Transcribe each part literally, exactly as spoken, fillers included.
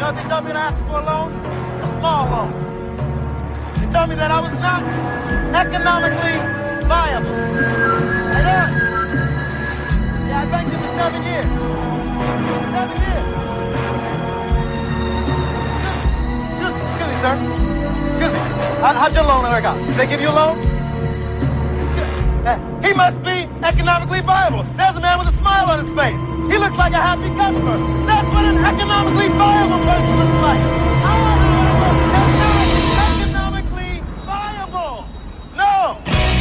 know what they told me to ask for a loan? A small loan. They told me that I was not economically viable. I know. Yeah, I banked it for seven years. Seven years. Excuse, excuse me, sir. Excuse me. How, how'd your loan work out? Did they give you a loan? Uh, he must be economically viable. There's a man with a smile on his face. He looks like a happy customer. That's what an economically viable person looks like. Ah, economically viable. No.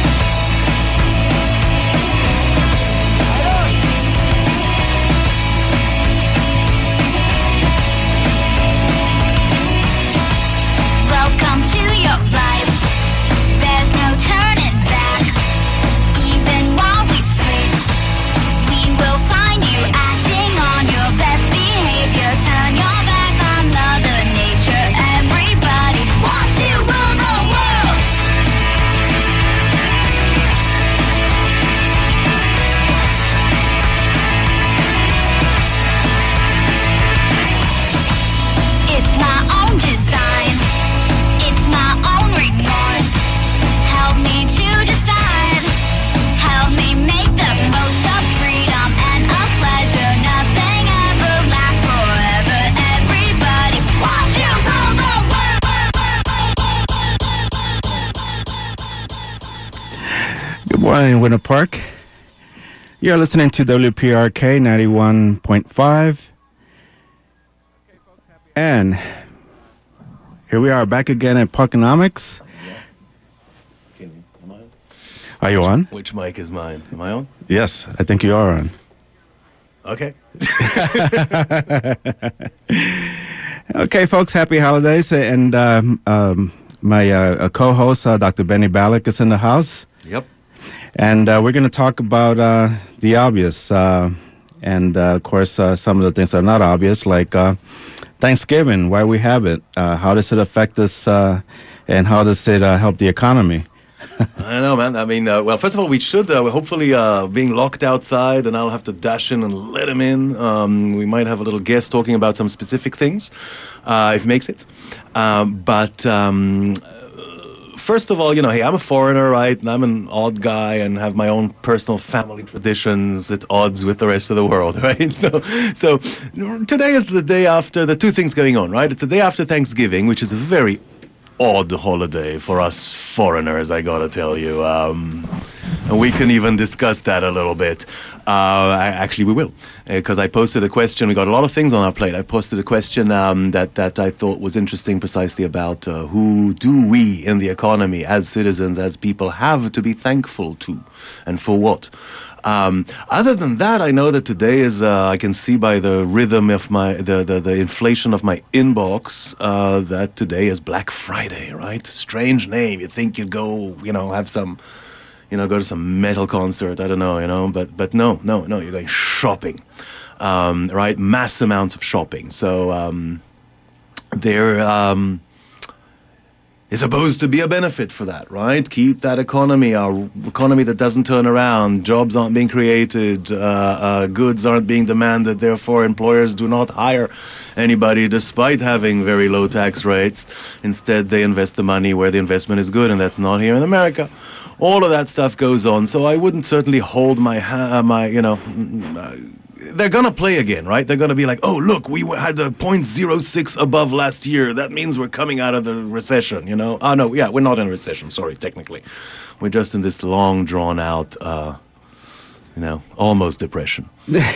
Welcome to your life. There's no turning back. Even while we sleep, we will find you acting on your best behavior. Turn your back on Mother Nature. Everybody wants to rule the world. It's my own design. It's my own remorse. Help me to decide. Help me make the most of freedom and of pleasure. Nothing ever lasts forever. Everybody wants to rule the world. Good morning, Winter Park. You're listening to W P R K ninety-one point five. And here we are back again at Parkonomics. Am I on? Are you on? Which mic is mine? Am I on? Yes, I think you are on. Okay. Okay, folks, happy holidays. And um, um, my uh, co-host, uh, Doctor Benny Ballack, is in the house. Yep. And uh, we're going to talk about uh, the obvious. Uh, and, uh, of course, uh, some of the things that are not obvious, like uh, Thanksgiving, why we have it. Uh, how does it affect us, uh, and how does it uh, help the economy? I know, man. I mean, uh, well, first of all, we should, uh, hopefully, uh, being locked outside, and I'll have to dash in and let him in. Um, we might have a little guest talking about some specific things, uh, if he makes it. Um, but um, first of all, you know, hey, I'm a foreigner, right? And I'm an odd guy and have my own personal family traditions at odds with the rest of the world, right? So, so today is the day after the two things going on, right? It's the day after Thanksgiving, which is a very odd holiday for us foreigners, I gotta tell you. Um, and we can even discuss that a little bit. Uh, I, actually, we will, because uh, I posted a question. We got a lot of things on our plate. I posted a question um, that, that I thought was interesting, precisely about uh, who do we in the economy, as citizens, as people, have to be thankful to, and for what. Um, other than that, I know that today is, uh, I can see by the rhythm of my, the, the, the inflation of my inbox, uh, that today is Black Friday, right? Strange name. You'd think you'd go, you know, have some, you know, go to some metal concert. I don't know, you know, but, but no, no, no, you're going shopping, um, right? Mass amounts of shopping. So, um, there, um, is supposed to be a benefit for that, right? Keep that economy, our economy that doesn't turn around, jobs aren't being created, uh, uh, goods aren't being demanded, therefore employers do not hire anybody despite having very low tax rates. Instead, they invest the money where the investment is good, and that's not here in America. All of that stuff goes on, so I wouldn't certainly hold my, ha- my you know... Uh, they're going to play again, right? They're going to be like, oh, look, we had a zero point zero six above last year. That means we're coming out of the recession, you know? Oh, no, yeah, we're not in a recession, sorry, technically. We're just in this long, drawn-out, uh, you know, almost depression.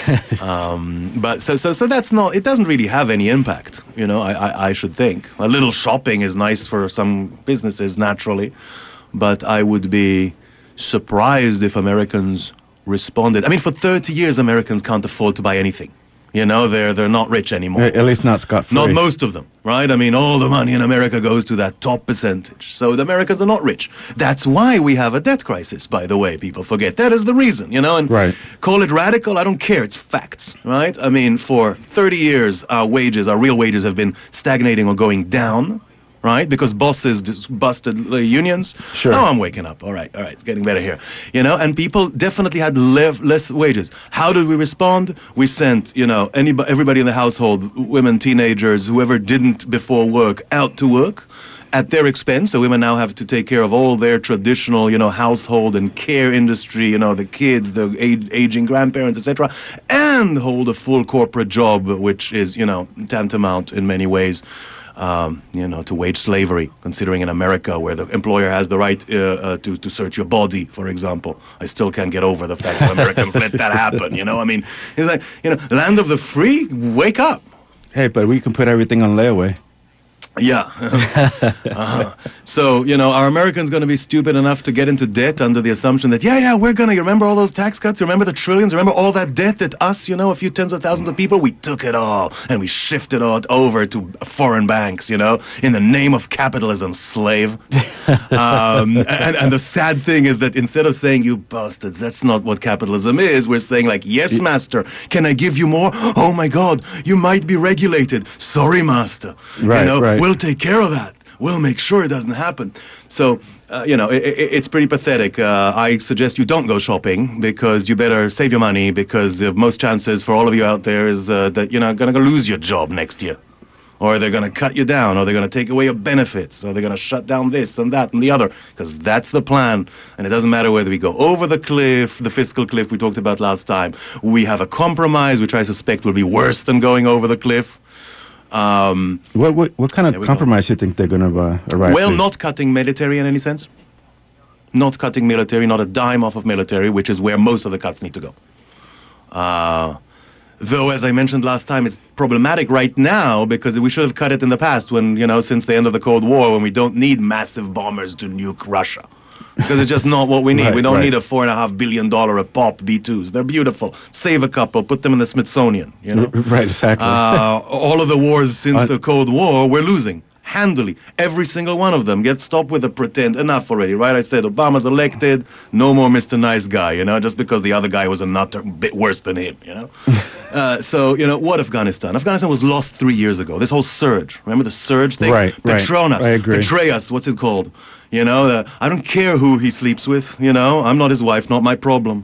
um, but so, so so that's not, it doesn't really have any impact, you know, I, I, I should think. A little shopping is nice for some businesses, naturally, but I would be surprised if Americans responded. I mean, for thirty years, Americans can't afford to buy anything. You know, they're they're not rich anymore. At least not scot-free. Not most of them, right? I mean, all the money in America goes to that top percentage. So the Americans are not rich. That's why we have a debt crisis, by the way. People forget. That is the reason, you know? And right. Call it radical, I don't care. It's facts, right? I mean, for thirty years, our wages, our real wages have been stagnating or going down, right? Because bosses just busted the unions. Sure. Now I'm waking up. All right, all right, it's getting better here. You know, and people definitely had le- less wages. How did we respond? We sent, you know, anybody, everybody in the household, women, teenagers, whoever didn't before work, out to work at their expense. So women now have to take care of all their traditional, you know, household and care industry, you know, the kids, the age, aging grandparents, et cetera, and hold a full corporate job, which is, you know, tantamount in many ways, um, you know, to wage slavery, considering in America where the employer has the right uh, uh, to, to search your body, for example. I still can't get over the fact that Americans let that happen, you know? I mean, it's like, you know, land of the free, wake up. Hey, but we can put everything on layaway. Yeah. uh-huh. So, you know, are Americans going to be stupid enough to get into debt under the assumption that, yeah, yeah, we're going to, you remember all those tax cuts? You remember the trillions? Remember all that debt that us, you know, a few tens of thousands of people, we took it all and we shifted it over to foreign banks, you know, in the name of capitalism, slave. um, and, and the sad thing is that instead of saying, you bastards, that's not what capitalism is, we're saying like, yes, master, can I give you more? Oh my God, you might be regulated. Sorry, master. Right, you know, right. We'll take care of that. We'll make sure it doesn't happen. So, uh, you know, it, it, it's pretty pathetic. Uh, I suggest you don't go shopping because you better save your money because uh, most chances for all of you out there is uh, that you're not going to lose your job next year. Or they're going to cut you down, or they're going to take away your benefits, or they're going to shut down this and that and the other, because that's the plan. And it doesn't matter whether we go over the cliff, the fiscal cliff we talked about last time. We have a compromise, which I suspect will be worse than going over the cliff. Um, What what, what kind of compromise do you think they're going to uh, arrive well, to? not cutting military in any sense. Not cutting military, not a dime off of military, which is where most of the cuts need to go. Uh, though, as I mentioned last time, it's problematic right now because we should have cut it in the past when, you know, since the end of the Cold War, when we don't need massive bombers to nuke Russia. Because it's just not what we need. Right, we don't right. need a four and a half billion dollar a pop B twos. They're beautiful. Save a couple, put them in the Smithsonian. You know, Right, exactly. uh, all of the wars since Uh, the Cold War, we're losing handily. Every single one of them. Get stopped with the pretend. Enough already, right? I said Obama's elected. No more Mister Nice Guy. You know, just because the other guy was a nutter, bit worse than him. You know. uh, so you know what? Afghanistan. Afghanistan was lost three years ago. This whole surge. Remember the surge thing? Right, right. Petronas. I agree. Betray us. What's it called? You know, uh, I don't care who he sleeps with, you know, I'm not his wife, not my problem.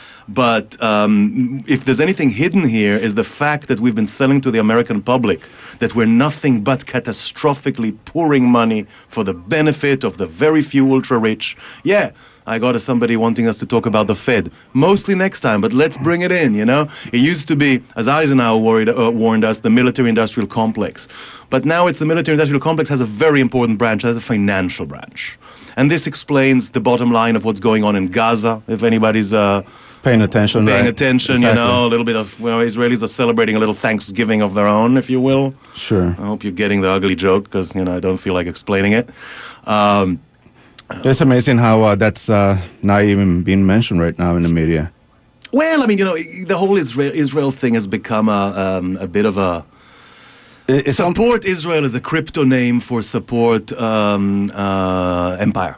But um, if there's anything hidden here is the fact that we've been selling to the American public that we're nothing but catastrophically pouring money for the benefit of the very few ultra-rich. Yeah, I got a somebody wanting us to talk about the Fed, mostly next time, but let's bring it in, you know? It used to be, as Eisenhower worried, uh, warned us, the military-industrial complex. But now it's the military-industrial complex has a very important branch, has a financial branch. And this explains the bottom line of what's going on in Gaza, if anybody's... Uh, Paying attention. Paying right. attention, Exactly. you know, a little bit of, well, Israelis are celebrating a little Thanksgiving of their own, if you will. Sure. I hope you're getting the ugly joke, because, you know, I don't feel like explaining it. Um, It's amazing how uh, that's uh, not even being mentioned right now in the media. well, I mean, you know, the whole Israel, Israel thing has become a, um, a bit of a... It- It's some- Support Israel is a crypto name for support um, uh, empire.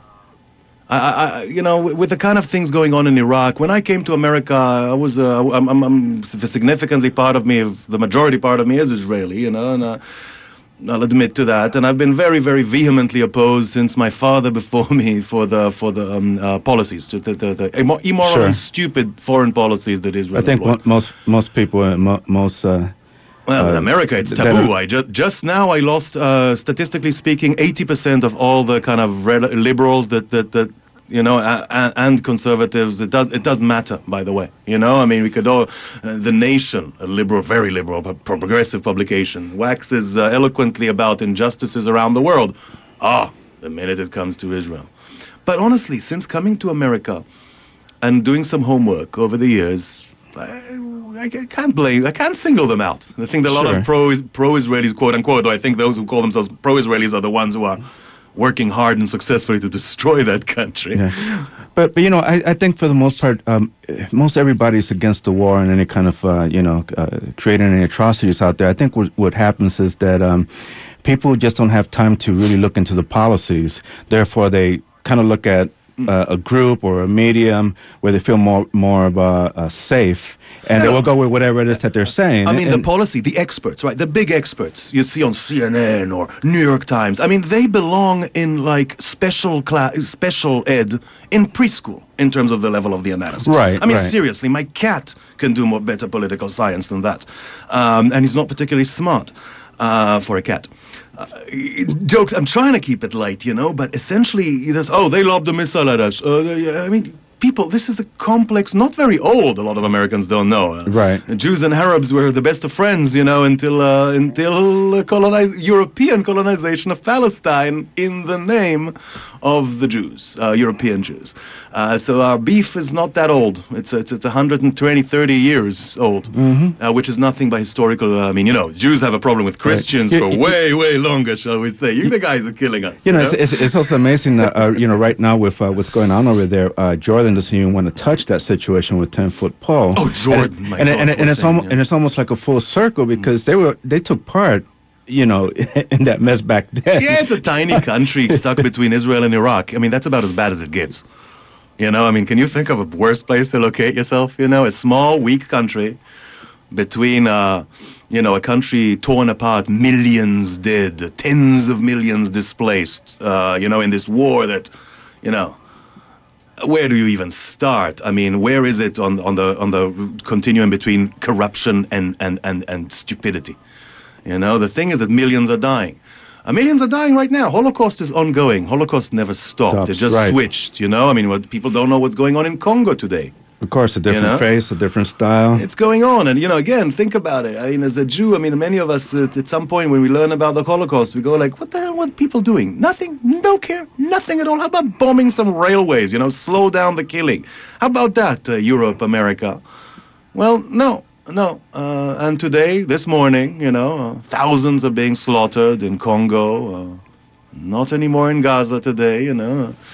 I, I, you know, with the kind of things going on in Iraq, when I came to America, I was, uh, I'm, I'm, I'm significantly part of me, the majority part of me is Israeli, you know, and uh, I'll admit to that. And I've been very, very vehemently opposed since my father before me for the for the um, uh, policies, the, the, the immo- immoral Sure. and stupid foreign policies that Israel I think employed. mo- most most people, uh, mo- most. Uh, Well, in Uh, America, it's that taboo. are- I just just now I lost, uh, statistically speaking, eighty percent of all the kind of re- liberals that that that you know a, a, and conservatives. It does it doesn't matter, by the way. You know, I mean, we could all uh, the Nation, a liberal, very liberal, but progressive publication, waxes uh, eloquently about injustices around the world. Ah, the minute it comes to Israel. But honestly, since coming to America and doing some homework over the years. I, I can't blame, I can't single them out. I think that a lot Sure. of pro, pro-Israelis, quote unquote, though I think those who call themselves pro-Israelis are the ones who are working hard and successfully to destroy that country. Yeah. But, but you know, I, I think for the most part, um, most everybody's against the war and any kind of, uh, you know, uh, creating any atrocities out there. I think what, what happens is that um, people just don't have time to really look into the policies. Therefore, they kind of look at uh, a group or a medium where they feel more more of uh, uh, safe, and they will go with whatever it is that they're saying. I mean, And- the policy, the experts, right? The big experts you see on C N N or New York Times. I mean, they belong in like special class, special ed in preschool in terms of the level of the analysis. Right, I mean, right. seriously, my cat can do more better political science than that, um, and he's not particularly smart uh, for a cat. Uh, jokes. I'm trying to keep it light, you know, but essentially, there's oh, they lobbed a missile at us. Uh, yeah, I mean. People, this is a complex, not very old. A lot of Americans don't know. Uh, Right. Jews and Arabs were the best of friends, you know, until uh, until uh, colonize, European colonization of Palestine in the name of the Jews, uh, European Jews. Uh, so our beef is not that old. It's it's it's one hundred twenty, thirty years old, uh, which is nothing by historical. Uh, I mean, you know, Jews have a problem with Christians You- for you- way, way longer, shall we say? You the guys are killing us. You know, know? it's, it's, it's also amazing that, uh, you know, right now with uh, what's going on over there, uh, Jordan doesn't even want to touch that situation with ten-foot Paul. Oh, Jordan, And, my and, God, and, poor and it's thing, almost yeah. and it's almost like a full circle because they were they took part, you know, in that mess back then. Yeah, it's a tiny country stuck between Israel and Iraq. I mean, that's about as bad as it gets. You know, I mean, can you think of a worse place to locate yourself? You know, a small, weak country between, uh, you know, a country torn apart, millions dead, tens of millions displaced, uh, you know, in this war that, you know, where do you even start? I mean, where is it on, on the on the continuum between corruption and, and, and, and stupidity? You know, the thing is that millions are dying. Uh, millions are dying right now. Holocaust is ongoing. Holocaust never stopped. Stops, it just right. switched, you know? I mean, what, people don't know what's going on in Congo today. Of course, a different know? face, a different style. It's going on. And, you know, again, think about it. I mean, as a Jew, I mean, many of us, uh, at some point when we learn about the Holocaust, we go like, what the hell were people doing? Nothing. No care. Nothing at all. How about bombing some railways, you know, slow down the killing? How about that, uh, Europe, America? Well, no. No, uh, and today, this morning, you know, uh, thousands are being slaughtered in Congo, uh, not anymore in Gaza today, you know, uh,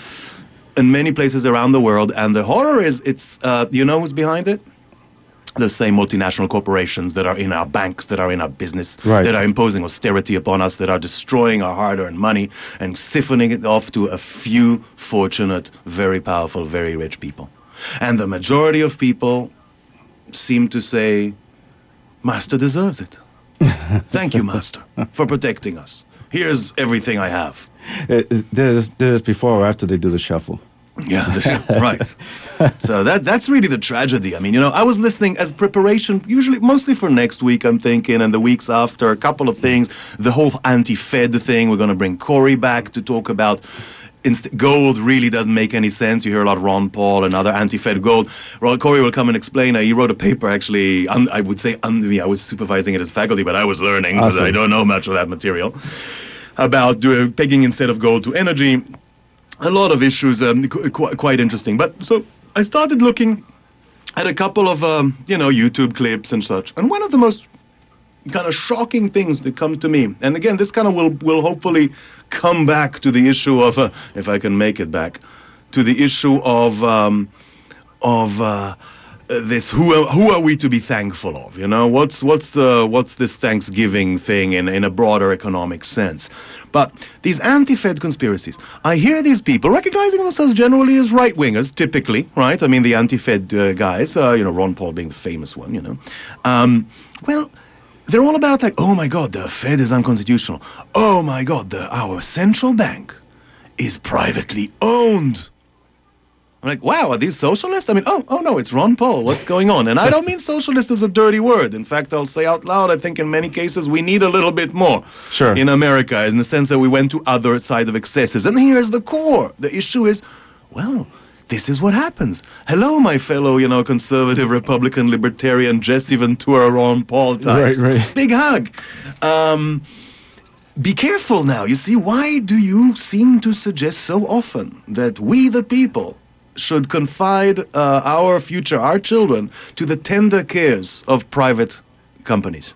in many places around the world. And the horror is, it's, uh, you know who's behind it? The same multinational corporations that are in our banks, that are in our business, Right. that are imposing austerity upon us, that are destroying our hard-earned money and siphoning it off to a few fortunate, very powerful, very rich people. And the majority of people seem to say, Master deserves it. Thank you, Master, for protecting us. Here's everything I have. It, it, there's, there's before or after they do the shuffle. Yeah, the- right. So that that's really the tragedy. I mean, you know, I was listening as preparation, usually mostly for next week, I'm thinking, and the weeks after, a couple of things. The whole anti-Fed thing, we're going to bring Corey back to talk about. Inst- gold really doesn't make any sense. You hear a lot of Ron Paul and other anti-Fed gold. Ron Corey will come and explain. Uh, he wrote a paper, actually, un- I would say under me. I was supervising it as faculty, but I was learning because Awesome. I don't know much of that material. About do- pegging instead of gold to energy. A lot of issues, um, qu- qu- quite interesting. But so I started looking at a couple of, um, you know, YouTube clips and such. And one of the most kind of shocking things that comes to me, and again, this kind of will will hopefully come back to the issue of, uh, if I can make it back, to the issue of um, of uh, this. Who are, who are we to be thankful of? You know, what's what's the what's this Thanksgiving thing in in a broader economic sense? But these anti-Fed conspiracies, I hear these people recognizing themselves generally as right-wingers, typically, right? I mean, the anti-Fed uh, guys, uh, you know, Ron Paul being the famous one, you know. Um, well. They're all about like, oh my God, the Fed is unconstitutional. Oh my God, the, our central bank is privately owned. I'm like, wow, are these socialists? I mean, oh, oh no, it's Ron Paul. What's going on? And I don't mean socialist as a dirty word. In fact, I'll say out loud, I think in many cases we need a little bit more Sure. in America, in the sense that we went to other side of excesses. And here's the core. The issue is, well, this is what happens. Hello, my fellow, you know, conservative, Republican, libertarian, Jesse Ventura, Ron Paul types. Right, right. Big hug. Um, be careful now. You see, why do you seem to suggest so often that we, the people, should confide uh, our future, our children, to the tender cares of private companies?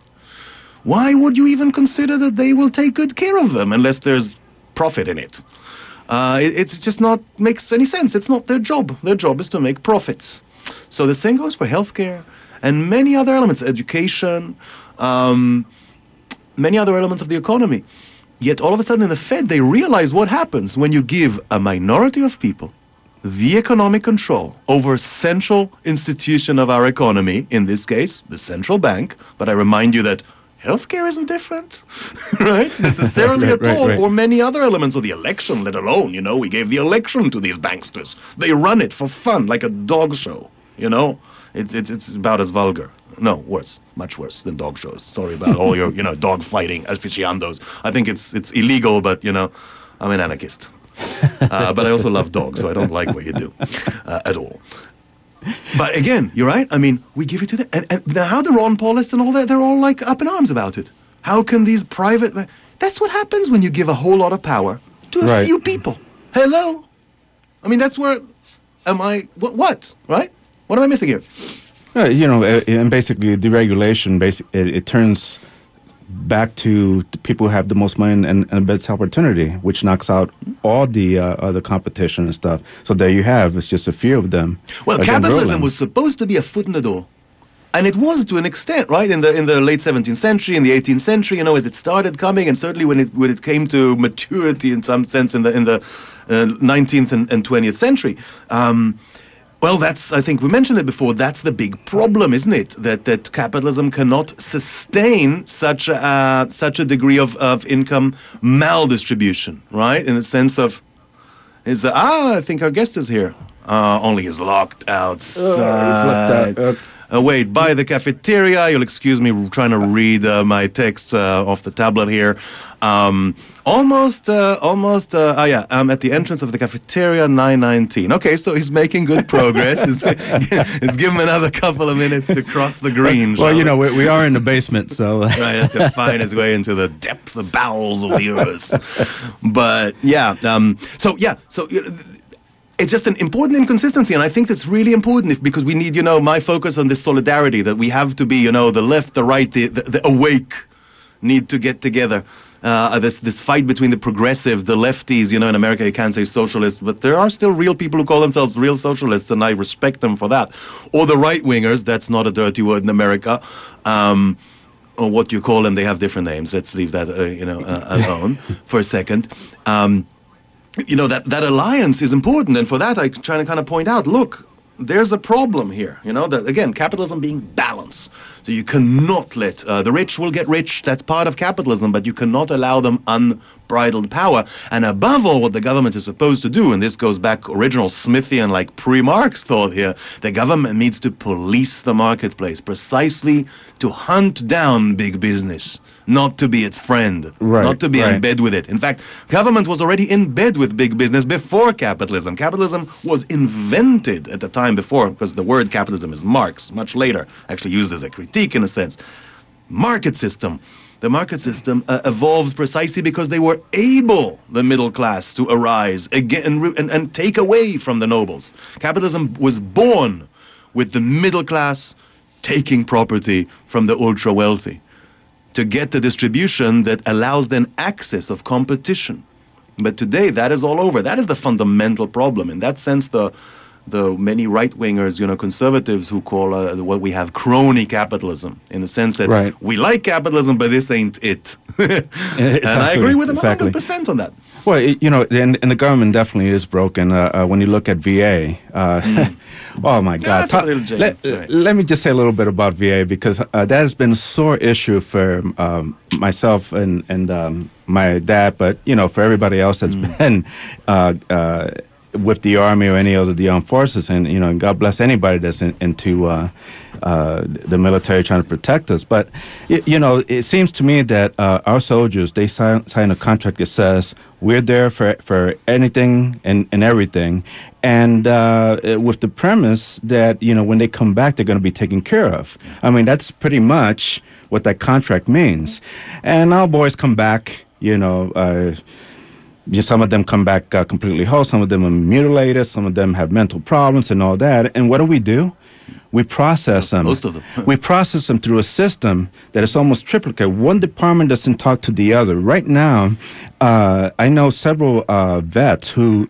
Why would you even consider that they will take good care of them unless there's profit in it? Uh, it it's just not makes any sense. It's not their job. Their job is to make profits. So the same goes for healthcare and many other elements, education, um, many other elements of the economy. Yet all of a sudden in the Fed, they realize what happens when you give a minority of people the economic control over central institution of our economy, in this case, the central bank. But I remind you that healthcare isn't different, right? Necessarily Right, at right, all, right. or many other elements of the election, let alone, you know, we gave the election to these banksters. They run it for fun, like a dog show, you know? It, it's it's about as vulgar. No, worse, much worse than dog shows. Sorry about all your, you know, dog fighting aficionados. I think it's it's illegal, but, you know, I'm an anarchist. Uh, but I also love dogs, so I don't like what you do uh, at all. But again, you're right. I mean, we give it to them. And, and now how the Ron Paulists and all that, they're all like up in arms about it. How can these private... That's what happens when you give a whole lot of power to a Right. few people. Hello? I mean, that's where... Am I... What? what right? What am I missing here? Uh, you know, uh, and basically deregulation, basic, it, it turns back to the people who have the most money and, and the best opportunity, which knocks out all the uh, other competition and stuff. So there you have, it's just a few of them. Well, Again, capitalism ruling. was supposed to be a foot in the door. And it was to an extent, right? In the in the late seventeenth century, in the eighteenth century, you know, as it started coming, and certainly when it when it came to maturity in some sense in the in the uh, nineteenth and, and twentieth century. Um, well, that's, I think we mentioned it before, that's the big problem, isn't it? That that capitalism cannot sustain such a, uh, such a degree of, of income maldistribution, right? In the sense of, is uh, ah, I think our guest is here. Uh, only he's locked outside. Uh, Uh, wait, by the cafeteria. You'll excuse me trying to read uh, my text uh, off the tablet here. Um, almost, uh, almost, uh, oh yeah, I'm at the entrance of the cafeteria, nine nineteen. Okay, so he's making good progress. it's, it's give him another couple of minutes to cross the green. Well, shall you know, we? we, we are in the basement, so... Right, has to find his way into the depth, the bowels of the earth. But yeah, um, so yeah, so... Uh, it's just an important inconsistency, and I think that's really important if, because we need, you know, my focus on this solidarity, that we have to be, you know, the left, the right, the, the, the awake need to get together. Uh, this this fight between the progressives, the lefties, you know, in America you can't say socialists, but there are still real people who call themselves real socialists, and I respect them for that. Or the right-wingers, that's not a dirty word in America. Um, or what you call them, they have different names. Let's leave that, uh, you know, uh, alone for a second. Um, You know, that, that alliance is important. And for that, I try to kind of point out, look, there's a problem here. You know, that, again, capitalism being balanced. So you cannot let, uh, the rich will get rich. That's part of capitalism. But you cannot allow them unbridled power. And above all, what the government is supposed to do, and this goes back original Smithian, like pre-Marx thought here, the government needs to police the marketplace precisely to hunt down big business. Not to be its friend, Right, not to be right. in bed with it. In fact, government was already in bed with big business before capitalism. Capitalism was invented at the time before, because the word capitalism is Marx, much later, actually used as a critique in a sense. Market system. The market system uh, evolved precisely because they were able, the middle class, to arise again and, re- and, and take away from the nobles. Capitalism was born with the middle class taking property from the ultra-wealthy, to get the distribution that allows then access of competition. But today, that is all over. That is the fundamental problem. In that sense, the the many right-wingers, you know, conservatives who call uh, what we have crony capitalism, in the sense that Right. we like capitalism, but this ain't it. And I agree with them one hundred percent on that. Well, it- you know, and, and the government definitely is broken. Uh, uh, when you look at V A, uh, oh my God! that's a Ta- little jaded, let, right. let me just say a little bit about V A, because uh, that has been a sore issue for um, myself and and um, my dad, but you know, for everybody else that's Mm. been uh, uh, with the Army or any other the armed forces, and you know, and God bless anybody that's in, into uh, uh, the military trying to protect us. But y- you know, it seems to me that uh, our soldiers, they sign, sign a contract that says we're there for for anything and, and everything, and uh, with the premise that, you know, when they come back, they're going to be taken care of. I mean, that's pretty much what that contract means. And our boys come back, you know. Uh, Just some of them come back uh, completely whole. Some of them are mutilated. Some of them have mental problems and all that. And what do we do? we process them. Most of them. We process them through a system that is almost triplicate. One department doesn't talk to the other. Right now, uh, I know several uh, vets who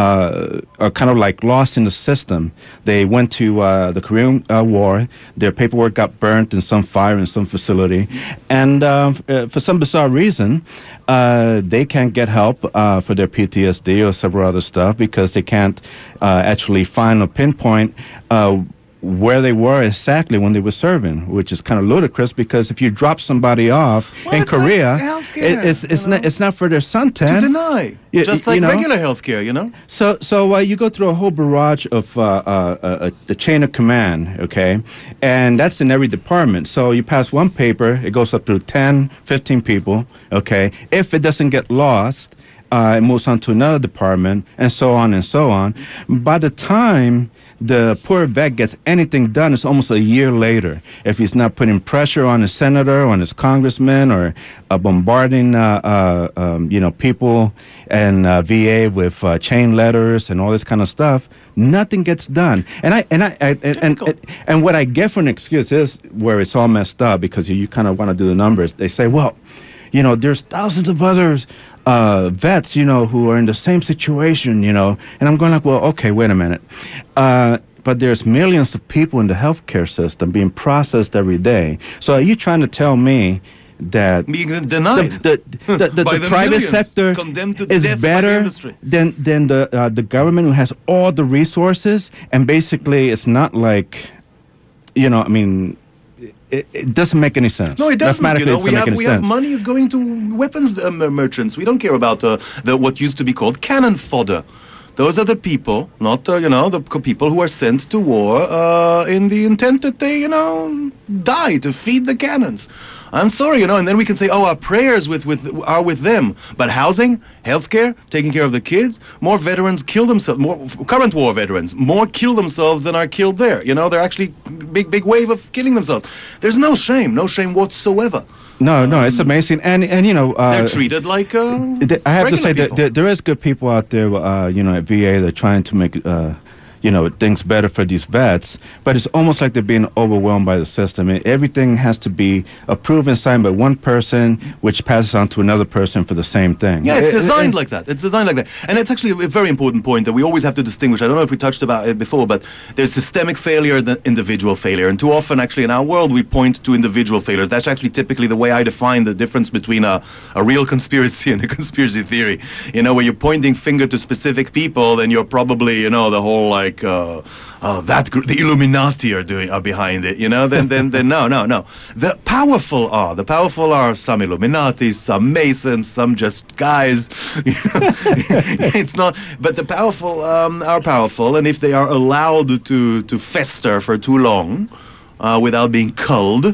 uh, are kind of like lost in the system. They went to uh, the Korean uh, War. Their paperwork got burnt in some fire in some facility. And uh, uh, for some bizarre reason, uh, they can't get help uh, for their P T S D or several other stuff because they can't uh, actually find or pinpoint uh, where they were exactly when they were serving, which is kind of ludicrous because if you drop somebody off Well, in it's like Korea, healthcare, it, it's it's you not know? it's not for their suntan. To deny. You- Just you like know? regular healthcare, you know? So, so uh, you go through a whole barrage of uh, uh, uh, the chain of command, okay, and that's in every department. So you pass one paper, it goes up to ten, fifteen people, okay. If it doesn't get lost, uh, it moves on to another department, and so on and so on. By the time the poor vet gets anything done, it's almost a year later. If he's not putting pressure on his senator, on his congressman, or uh, bombarding, uh, uh, um, you know, people and uh, V A with uh, chain letters and all this kind of stuff, nothing gets done. And I and I, I and, and, and and what I get for an excuse is where it's all messed up because you, you kind of want to do the numbers. They say, well, you know, there's thousands of others. Uh, vets, you know, who are in the same situation, you know, and I'm going like, well, okay, wait a minute. Uh, but there's millions of people in the healthcare system being processed every day. So are you trying to tell me that Being denied. the, the, the, the, By the the private millions, sector condemned to is death by the better industry? than than the uh, the government who has all the resources? And basically, it's not like, you know, I mean. It, it doesn't make any sense. No, it doesn't. You Mathematically, know, it we doesn't have make any we sense. have money is going to weapons um, merchants. We don't care about uh, the what used to be called cannon fodder. Those are the people, not uh, you know, the co- people who are sent to war uh, in the intent that they, you know, die to feed the cannons. I'm sorry, you know, and then we can say, oh, our prayers with, with are with them. But housing, healthcare, taking care of the kids, more veterans kill themselves. More f- current war veterans, more kill themselves than are killed there. You know, they're actually big, big wave of killing themselves. There's no shame, no shame whatsoever. No, no, it's amazing, and and you know, uh, They're treated like uh, th- I have to regular say that people. there, there is good people out there, uh, you know, at V A. They're trying to make, uh, you know, things better for these vets, but it's almost like they're being overwhelmed by the system. And everything has to be approved and signed by one person, which passes on to another person for the same thing. Yeah, it's It- it- designed it- like that. It's designed like that. And it's actually a very important point that we always have to distinguish. I don't know if we touched about it before, but there's systemic failure and the individual failure. And too often, actually, in our world, we point to individual failures. That's actually typically the way I define the difference between a, a real conspiracy and a conspiracy theory. You know, where you're pointing finger to specific people, then you're probably, you know, the whole like, uh, oh, that gr- the Illuminati are doing are behind it. You know, then then then no, no, no. The powerful are the powerful are some Illuminati, some Masons, some just guys. You know? It's not, but the powerful um, are powerful, and if they are allowed to to fester for too long, uh, without being culled,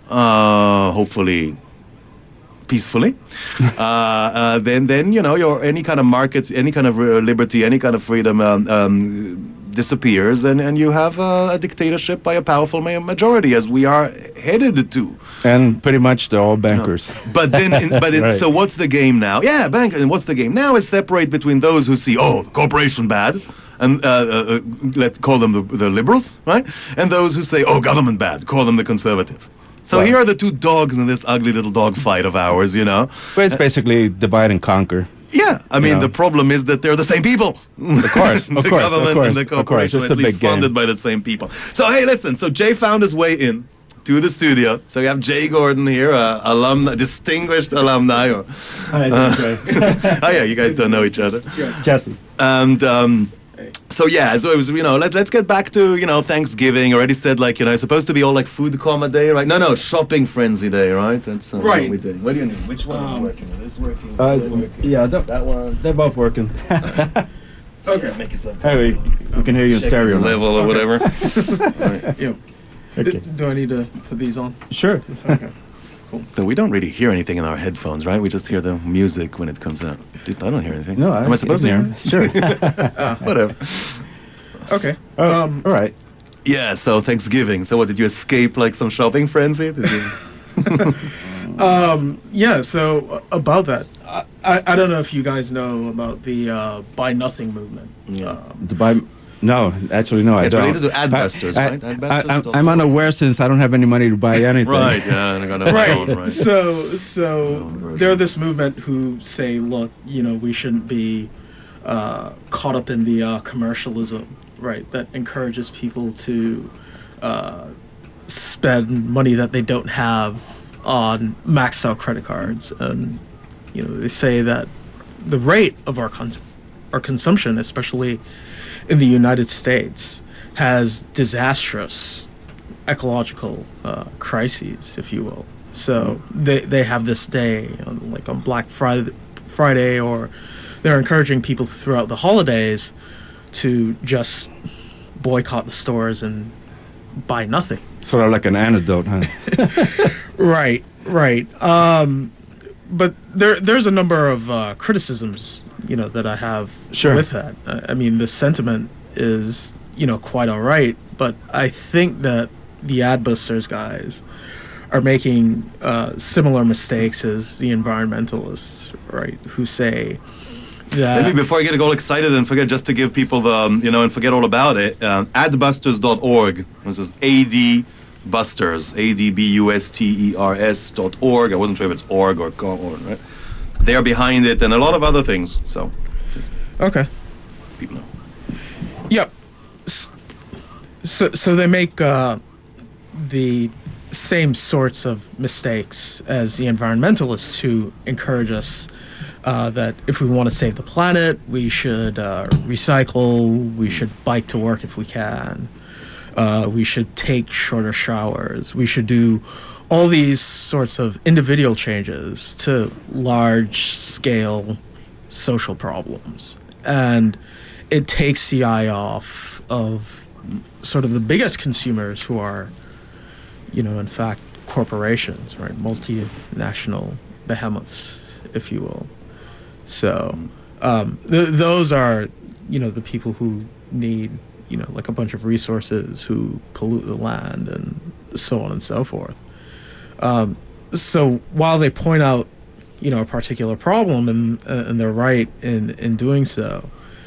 uh, hopefully peacefully, uh, uh, then then you know your any kind of market, any kind of uh, liberty, any kind of freedom um, um, disappears, and, and you have uh, a dictatorship by a powerful ma- majority, as we are headed to. and pretty much they're all bankers. But then, in, but in, Right. so what's the game now? Yeah, bank. And what's the game now? Is separate between those who see, oh, corporation bad, and uh, uh, uh, let call them the, the liberals, right? And those who say, oh, government bad, call them the conservative. So Right. here are the two dogs in this ugly little dog fight of ours, you know. But it's basically divide and conquer. Yeah, I mean, know. the problem is that they're the same people. Of course, the of course, government of course, and the of course. corporation, It's at a least big game. funded by the same people. So, hey, listen, so Jay found his way in to the studio. So we have Jay Gordon here, uh, alumni, distinguished alumni. Or, Hi, oh, yeah, you guys don't know each other. Jesse. And um, so, yeah, so it was, you know, let, let's get back to, you know, Thanksgiving. Already said, like, you know, it's supposed to be all like food coma day, right? No, no, shopping frenzy day, right? That's uh, Right. what we did. What do you need? Which one is working? Is this working? Uh, Is that working? yeah, they're, That one. they're both working. Okay, make yourself. Hey, we can hear you in Check stereo. his now. level or whatever. Yeah. Okay. Do I need to put these on? Sure. So we don't really hear anything in our headphones, right? We just hear the music when it comes out. At least I don't hear anything. No, I Am I supposed to hear? hear. Sure. it? Whatever. Okay. Oh, Um, all right. Yeah. So Thanksgiving. So what? Did you escape like some shopping frenzy? Did you? yeah, so uh, about that, I, I, I don't know if you guys know about the uh, Buy Nothing movement. Yeah. Um, The buy, No, actually, no, I It's don't. related to Adbusters, I- right? I, Adbusters I, dot I'm org. unaware since I don't have any money to buy anything. Right, yeah, and I got my Right. own, right. So, so version. they're this movement who say, look, you know, we shouldn't be uh, caught up in the uh, commercialism, right? That encourages people to uh, spend money that they don't have on maxed out credit cards, and you know, they say that the rate of our cons- our consumption, especially in the United States, has disastrous ecological uh, crises, if you will. So they they have this day, on, like on Black Friday, Friday, or they're encouraging people throughout the holidays to just boycott the stores and buy nothing. Sort of like an antidote, huh? Right, right. Um, but there there's a number of uh, criticisms, you know, that I have Sure. with that. I, I mean, the sentiment is, you know, quite all right, but I think that the Adbusters guys are making uh, similar mistakes as the environmentalists, right, who say that... Maybe before I get all excited and forget, just to give people the, um, you know, and forget all about it, um, adbusters dot org. This is A D Busters, A D B U S T E R S dot org. I wasn't sure if it's org or co, or, right? They're behind it and a lot of other things, so Okay. people know. Yep. S- So, so they make uh, the same sorts of mistakes as the environmentalists who encourage us uh, that if we want to save the planet, we should uh, recycle, we should bike to work if we can, uh, we should take shorter showers, we should do all these sorts of individual changes to large-scale social problems. And it takes the eye off of sort of the biggest consumers, who are, you know, in fact, corporations, right? Multinational behemoths, if you will. So um, th- those are, you know, the people who need, you know, like a bunch of resources, who pollute the land and so on and so forth. Um, so while they point out, you know, a particular problem, and uh, and they're right in, in doing so,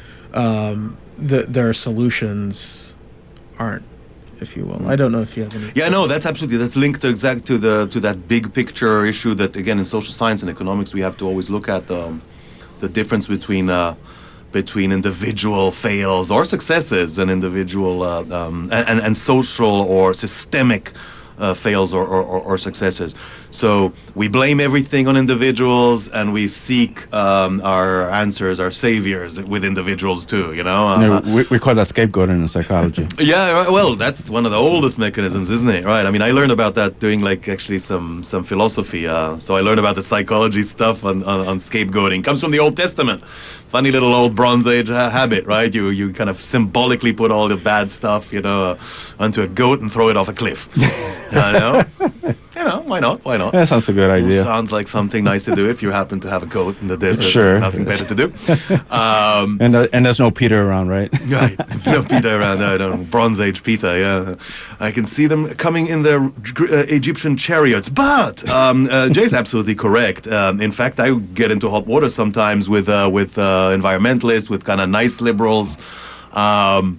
um, the, their solutions aren't, if you will. I don't know if you have any. Yeah, no, that's absolutely, that's linked to exact to the to that big picture issue that, again, in social science and economics we have to always look at the the difference between uh, between individual fails or successes and individual uh, um, and, and and social or systemic uh, fails or, or, or or successes. So we blame everything on individuals, and we seek um, our answers, our saviors with individuals too. You know. Uh, Yeah, we, we call that scapegoating in psychology. Yeah, right, well, that's one of the oldest mechanisms, isn't it? Right. I mean, I learned about that doing like actually some some philosophy. Uh, so I learned about the psychology stuff on, on, on scapegoating. Comes from the Old Testament. Funny little old Bronze Age uh, habit, right? You you kind of symbolically put all the bad stuff, you know, uh, onto a goat and throw it off a cliff. You know, you know, why not? Why not? That sounds a good idea. Sounds like something nice to do if you happen to have a goat in the desert. Sure. Nothing better to do. Um, And uh, and there's no Peter around, right? Right, no Peter around. I don't. Bronze Age Peter. Yeah, I can see them coming in their uh, Egyptian chariots. But um, uh, Jay's absolutely correct. Um, in fact, I get into hot water sometimes with uh, with uh, environmentalists, with kind of nice liberals, um,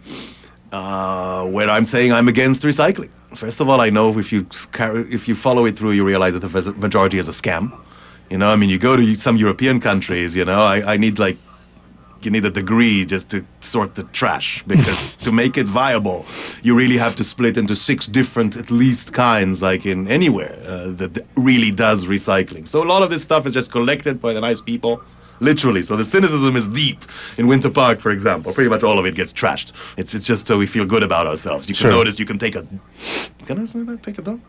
uh, where I'm saying I'm against recycling. First of all, I know if you carry, if you follow it through, you realize that the majority is a scam. You know, I mean, you go to some European countries. You know, I, I need like. You need a degree just to sort the trash, because to make it viable, you really have to split into six different, at least, kinds, like in anywhere uh, that really does recycling. So a lot of this stuff is just collected by the nice people, literally. So the cynicism is deep. In Winter Park, for example, pretty much all of it gets trashed. It's it's just so we feel good about ourselves. You can Sure. notice you can take a... Can I say that? Take a dump?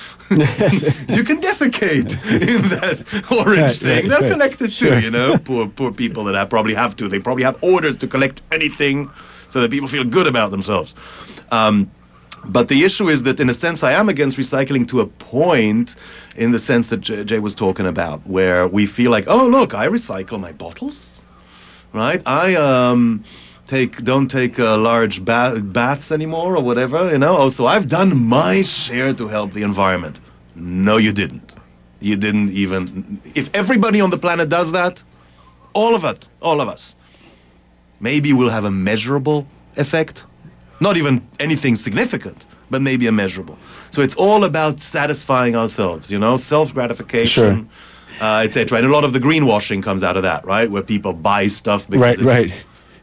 You can defecate in that orange Right, thing. right, They're right. collected too, Sure. you know? Poor poor people that have, probably have to. They probably have orders to collect anything so that people feel good about themselves. Um, but the issue is that, in a sense, I am against recycling to a point, in the sense that J- Jay was talking about, where we feel like, oh, look, I recycle my bottles, right? I um, take don't take uh, large ba- baths anymore or whatever, you know? Oh, so I've done my share to help the environment. No, you didn't. You didn't even... If everybody on the planet does that, all of it, all of us, maybe we'll have a measurable effect, not even anything significant, but maybe immeasurable. So it's all about satisfying ourselves, you know, self-gratification, Sure. uh, et cetera. And a lot of the greenwashing comes out of that, right? Where people buy stuff because Right, it's right.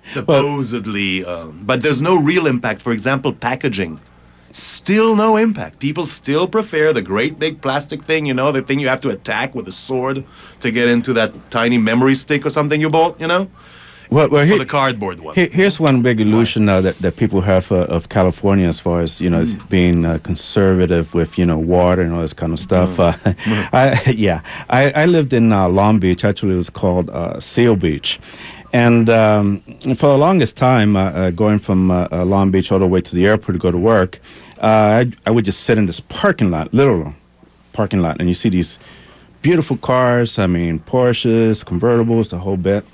supposedly, um, but there's no real impact. For example, packaging. Still no impact. People still prefer the great big plastic thing, you know, the thing you have to attack with a sword to get into that tiny memory stick or something you bought, you know, Well, well for here- the cardboard one. Here, here's one big illusion uh, that, that people have uh, of California as far as, you know, being uh, conservative with, you know, water and all this kind of stuff. Uh, I, yeah, I, I lived in uh, Long Beach. Actually, it was called uh, Seal Beach. And um, for the longest time, uh, uh, going from uh, uh, Long Beach all the way to the airport to go to work, uh, I, I would just sit in this parking lot, literal parking lot, and you see these beautiful cars, I mean, Porsches, convertibles, the whole bit.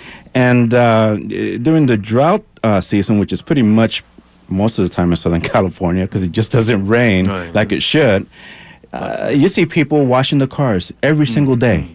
And uh, during the drought uh, season, which is pretty much most of the time in Southern California, because it just doesn't rain Right. like it should, uh, you see people washing the cars every single day.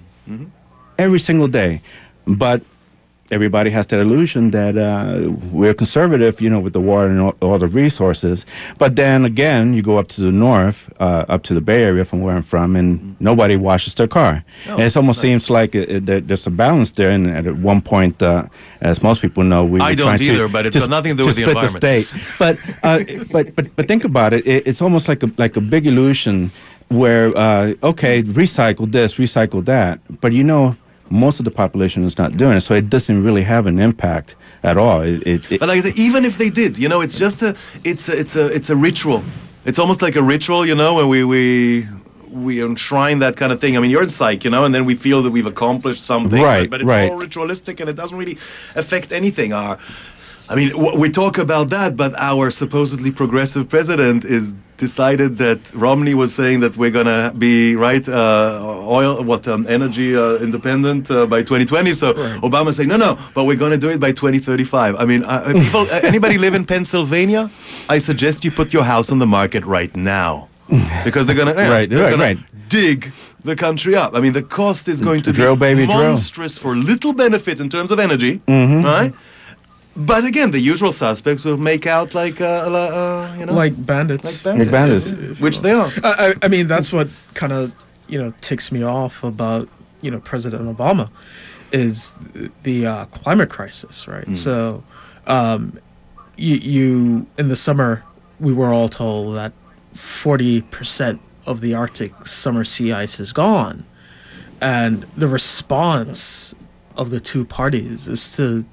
Every single day. But everybody has that illusion that uh, we're conservative, you know, with the water and all, all the resources. But then again, you go up to the north, uh, up to the Bay Area from where I'm from, and nobody washes their car. Oh, and it almost nice. seems like it, it, there- there's a balance there. And at one point, uh, as most people know, we I were don't trying to- either, but it's to got nothing to do to with the split environment. state. But, uh, but but but think about it. it it's almost like a like a big illusion where uh, okay, recycle this, recycle that, but you know, most of the population is not doing it, so it doesn't really have an impact at all. It, it, it- But like I said, even if they did, you know, it's just a, it's a, it's a, it's a ritual. It's almost like a ritual, you know, where we we we enshrine that kind of thing. I mean, you're in psych, you know, and then we feel that we've accomplished something, Right, But, but it's right. all ritualistic, and it doesn't really affect anything. Our, I mean, w- we talk about that, but our supposedly progressive president is decided that Romney was saying that we're gonna be right uh, oil what um, energy uh, independent uh, by twenty twenty. So Obama saying no, no, but we're gonna do it by twenty thirty-five. I mean, uh, people, uh, anybody live in Pennsylvania? I suggest you put your house on the market right now because they're gonna yeah, Right, they're right, gonna right. dig the country up. I mean, the cost is going to Drill, be baby, drill. monstrous for little benefit in terms of energy, Mm-hmm. right? But again, the usual suspects will make out like uh, uh, you know Like bandits. like Like bandits, bandits. which they are. I, I I mean, that's what kind of, you know, ticks me off about, you know, President Obama is the uh, climate crisis, right? So, um, you, you, in the summer, we were all told that forty percent of the Arctic summer sea ice is gone. And the response of the two parties is to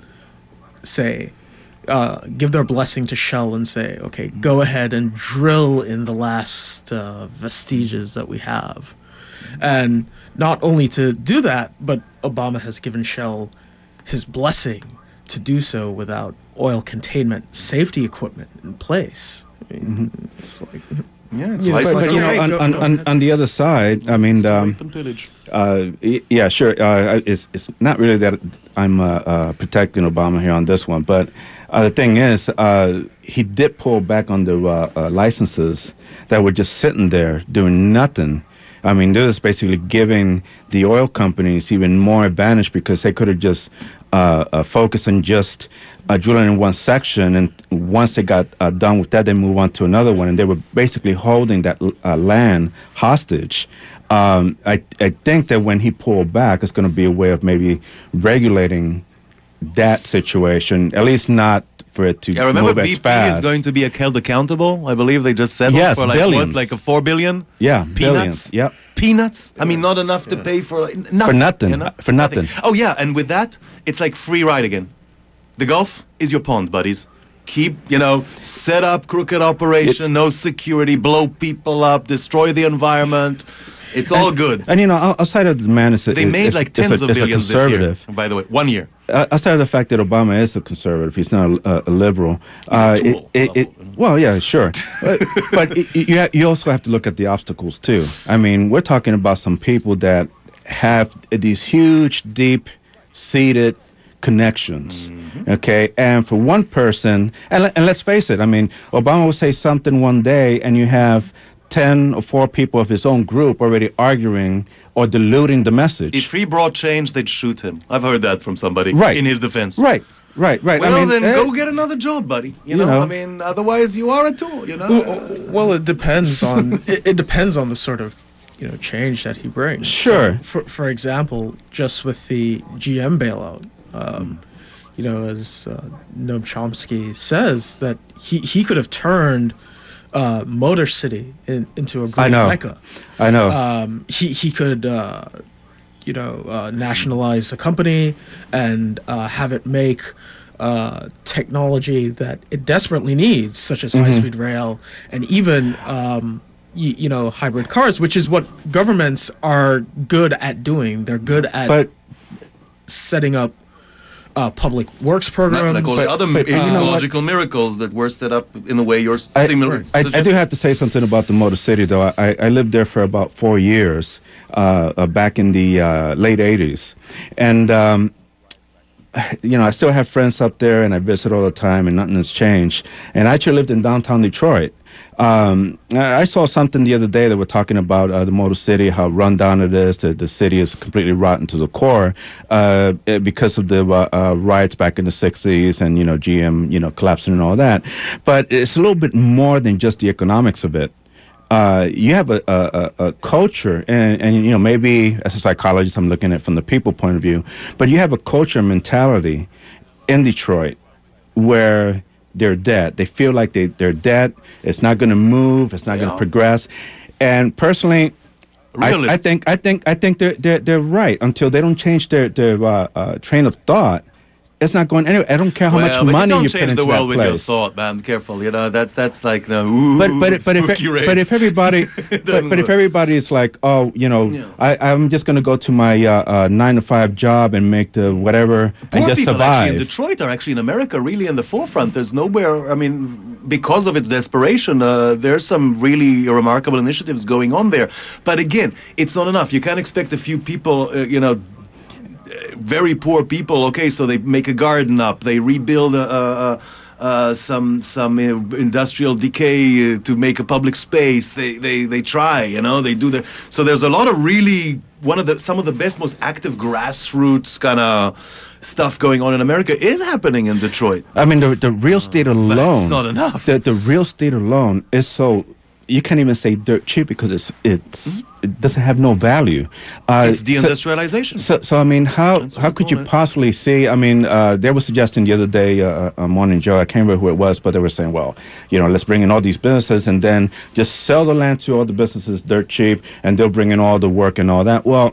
say, uh, give their blessing to Shell and say, okay, go ahead and drill in the last uh, vestiges that we have. And not only to do that, but Obama has given Shell his blessing to do so without oil containment safety equipment in place. I mean, it's like, Yeah, it's You know, but, license but to you know, rape. on, go- on, go on, ahead. on the other side, I mean, um, Rape and pillage. Uh, y- yeah, sure. Uh, it's it's not really that I'm uh, uh, protecting Obama here on this one, but uh, the thing is, uh, he did pull back on the uh, uh, licenses that were just sitting there doing nothing. I mean, this is basically giving the oil companies even more advantage because they could have just uh, uh, focused on just uh, drilling in one section, and once they got uh, done with that, they move on to another one, and they were basically holding that uh, land hostage. Um, I, I think that when he pulled back, it's going to be a way of maybe regulating that situation, at least not for it to Yeah, remember move B as P fast. is going to be held accountable. I believe they just settled Yes, for like billions. what, like a four billion. Yeah, peanuts. billions. Yep. Peanuts. I mean, not enough to pay for like, nothing. For nothing. you know? For nothing. Oh yeah, and with that, it's like free ride again. The Gulf is your pond, buddies. Keep, you know, set up crooked operation, no security, blow people up, destroy the environment. It's all good. And you know, o- outside of the man, it's a, They it's- made it's- like it's a- tens of it's a billions this year. conservative. By the way, one year. Uh, outside of the fact that Obama is a conservative, he's not a, a liberal. Uh, He's a tool it, it, it, level. well, yeah, sure, but, but it, you ha- you also have to look at the obstacles too. I mean, we're talking about some people that have these huge, deep-seated connections. Mm-hmm. Okay, and for one person, and, le- and let's face it, I mean, Obama will say something one day, and you have ten or four people of his own group already arguing or diluting the message. If he brought change, they'd shoot him. I've heard that from somebody Right. in his defense. Right, right, right. Well, I mean, then eh, go get another job, buddy. You, You know? know. I mean, otherwise you are a tool. You know. Well, it depends on it, it depends on the sort of you know change that he brings. Sure. So, for for example, just with the G M bailout, um, you know, as uh, Noam Chomsky says, that he he could have turned uh, Motor City in, into a green know. mecca. I know. Um, he he could. Uh, you know, uh, nationalize a company and uh, have it make uh, technology that it desperately needs, such as high-speed rail and even, um, y- you know, hybrid cars, which is what governments are good at doing. They're good at but setting up uh, public works programs. Like all the other but, uh, you know what? ecological miracles that were set up in the way you're I, similar. I, I do have to say something about the Motor City, though. I, I lived there for about four years, uh, uh, back in the uh, late eighties. And, um, you know, I still have friends up there, and I visit all the time, and nothing has changed. And I actually lived in downtown Detroit. Um, I I saw something the other day that were talking about uh, the Motor City, how run down it is. The, the city is completely rotten to the core uh, eh, because of the uh, uh, riots back in the sixties and, you know, G M, you know, collapsing and all that. But it's a little bit more than just the economics of it. Uh, you have a, a, a a culture, and, and, you know, maybe as a psychologist, I'm looking at it from the people point of view, but you have a culture mentality in Detroit where they're dead. They feel like they, they're dead. It's not going to move. It's not going Yeah. to progress. And personally, I, I Realists. think I think I think they're they're, they're right until they don't change their their uh, uh, train of thought. It's not going anywhere. I don't care how well, much but money you don't you put change into the world that with your place. thought, man. Careful, you know. That's that's like the ooh, But but but if spooky but rays. if everybody but, but if work. everybody is like, oh, you know, Yeah. I I'm just gonna go to my uh, uh, nine to five job and make the whatever and Poor just people survive. actually in Detroit are actually in America really in the forefront. There's nowhere. I mean, because of its desperation, uh, there's some really remarkable initiatives going on there. But again, it's not enough. You can't expect a few people, uh, you know. Very poor people. Okay, so they make a garden up. They rebuild a, a, a, uh, some some uh, industrial decay uh, to make a public space. They they they try. You know, they do the. So there's a lot of really one of the some of the best, most active grassroots kind of stuff going on in America is happening in Detroit. I mean, the the real estate alone. That's not enough. The the real estate alone is so. You can't even say dirt cheap because it's it's it doesn't have no value. Uh, It's so- deindustrialization. So, so I mean, how That's what how we could you call it. possibly see? I mean, uh, they were suggesting the other day, uh, uh, Morning Joe, I can't remember who it was, but they were saying, well, you know, let's bring in all these businesses and then just sell the land to all the businesses dirt cheap, and they'll bring in all the work and all that. Well,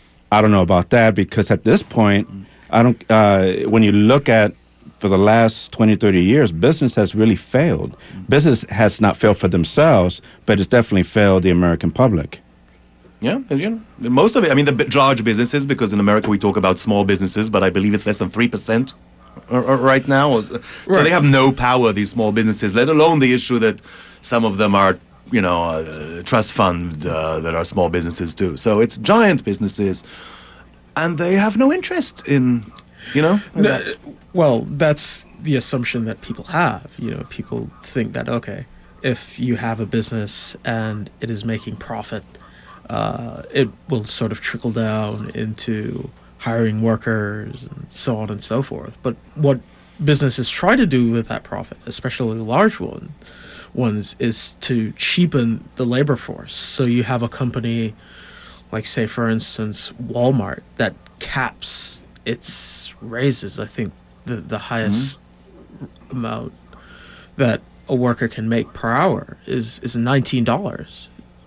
I don't know about that because at this point, I don't. Uh, when you look at for the last twenty, thirty years, business has really failed. Business has not failed for themselves, but it's definitely failed the American public. Yeah, and, you know, most of it. I mean, the b- large businesses, because in America we talk about small businesses, but I believe it's less than three percent right now. Or So so Right. they have no power, these small businesses. Let alone the issue that some of them are, you know, uh, trust fund uh, that are small businesses too. So it's giant businesses, and they have no interest in, you know. in No, that. well, that's the assumption that people have. You know, people think that okay, if you have a business and it is making profit, uh, it will sort of trickle down into hiring workers and so on and so forth. But what businesses try to do with that profit, especially large one, ones, is to cheapen the labor force. So you have a company like, say, for instance, Walmart that caps its raises. I think the the highest amount that a worker can make per hour is is nineteen dollars.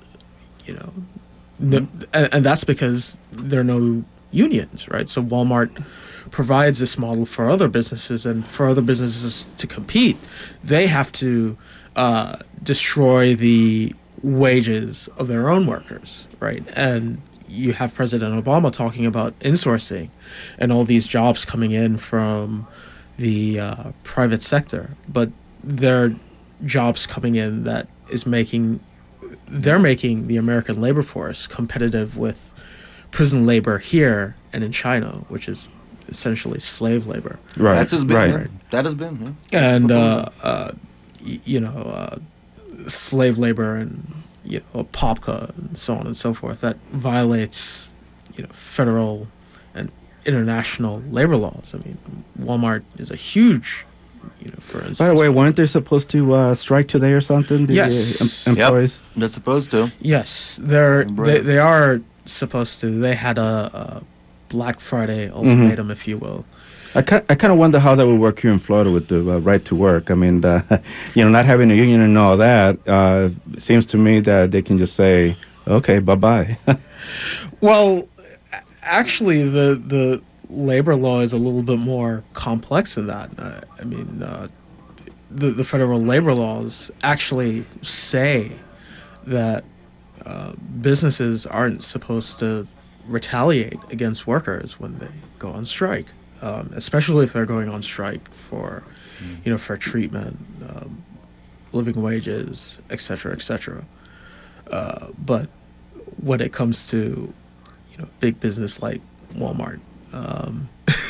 You know, no, and, and that's because there are no unions, right? So Walmart provides this model for other businesses, and for other businesses to compete, they have to uh, destroy the wages of their own workers, right? And you have President Obama talking about insourcing and all these jobs coming in from the uh, private sector, but there are jobs coming in that is making they're making the American labor force competitive with prison labor here and in China, which is essentially slave labor. Right. That's has been. right. yeah. That has been. Yeah. And uh, uh, y- you know, uh, slave labor and you know POPCA and so on and so forth that violates you know federal and international labor laws. I mean, Walmart is a huge, you know, for instance. By the way, weren't they supposed to uh, strike today or something? The, Yes. uh, em- employees. Yep, they're supposed to. Yes, they're they, Right. they are supposed to. They had a, a Black Friday ultimatum, if you will. I kind, I kind of wonder how that would work here in Florida with the uh, right to work. I mean, the, you know, not having a union and all that, uh, it seems to me that they can just say, okay, bye-bye. Well, a- actually, the the labor law is a little bit more complex than that. Uh, I mean, uh, the the federal labor laws actually say that uh, businesses aren't supposed to retaliate against workers when they go on strike, um, especially if they're going on strike for, you know, for treatment, um, living wages, et cetera, et cetera. Uh, but when it comes to, you know, big business like Walmart, um,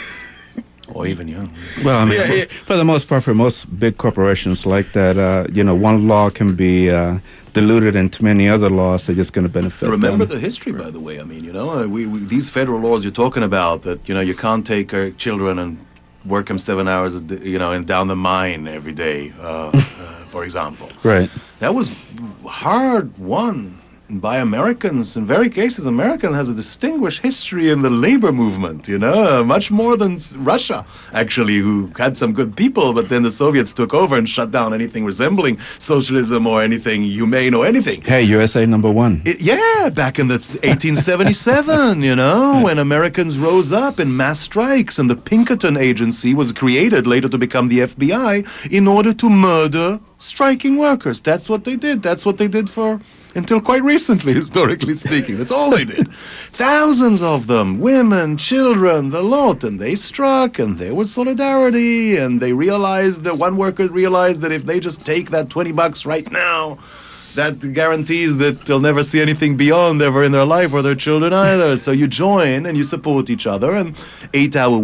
Or even you. Well, I mean, Yeah, for, yeah. for the most part, for most big corporations like that, uh, you know, one law can be uh, diluted into many other laws that are just going to benefit Remember them. the history, by the way. I mean, you know, uh, we, we these federal laws you're talking about that, you know, you can't take uh, children and work them seven hours, a day, you know, and down the mine every day, uh, uh, for example. Right. That was hard won by Americans. In very cases, American has a distinguished history in the labor movement, you know, uh, much more than s- Russia, actually, who had some good people, but then the Soviets took over and shut down anything resembling socialism or anything humane or anything. Hey, U S A number one. It, yeah, back in the s- eighteen seventy-seven, you know, when Americans rose up in mass strikes and the Pinkerton Agency was created later to become the F B I in order to murder striking workers. That's what they did. That's what they did for until quite recently, historically speaking. That's all they did. Thousands of them, women, children, the lot, and they struck, and there was solidarity, and they realized that one worker realized that if they just take that twenty bucks right now, that guarantees that they'll never see anything beyond ever in their life or their children either. So you join and you support each other, and eight-hour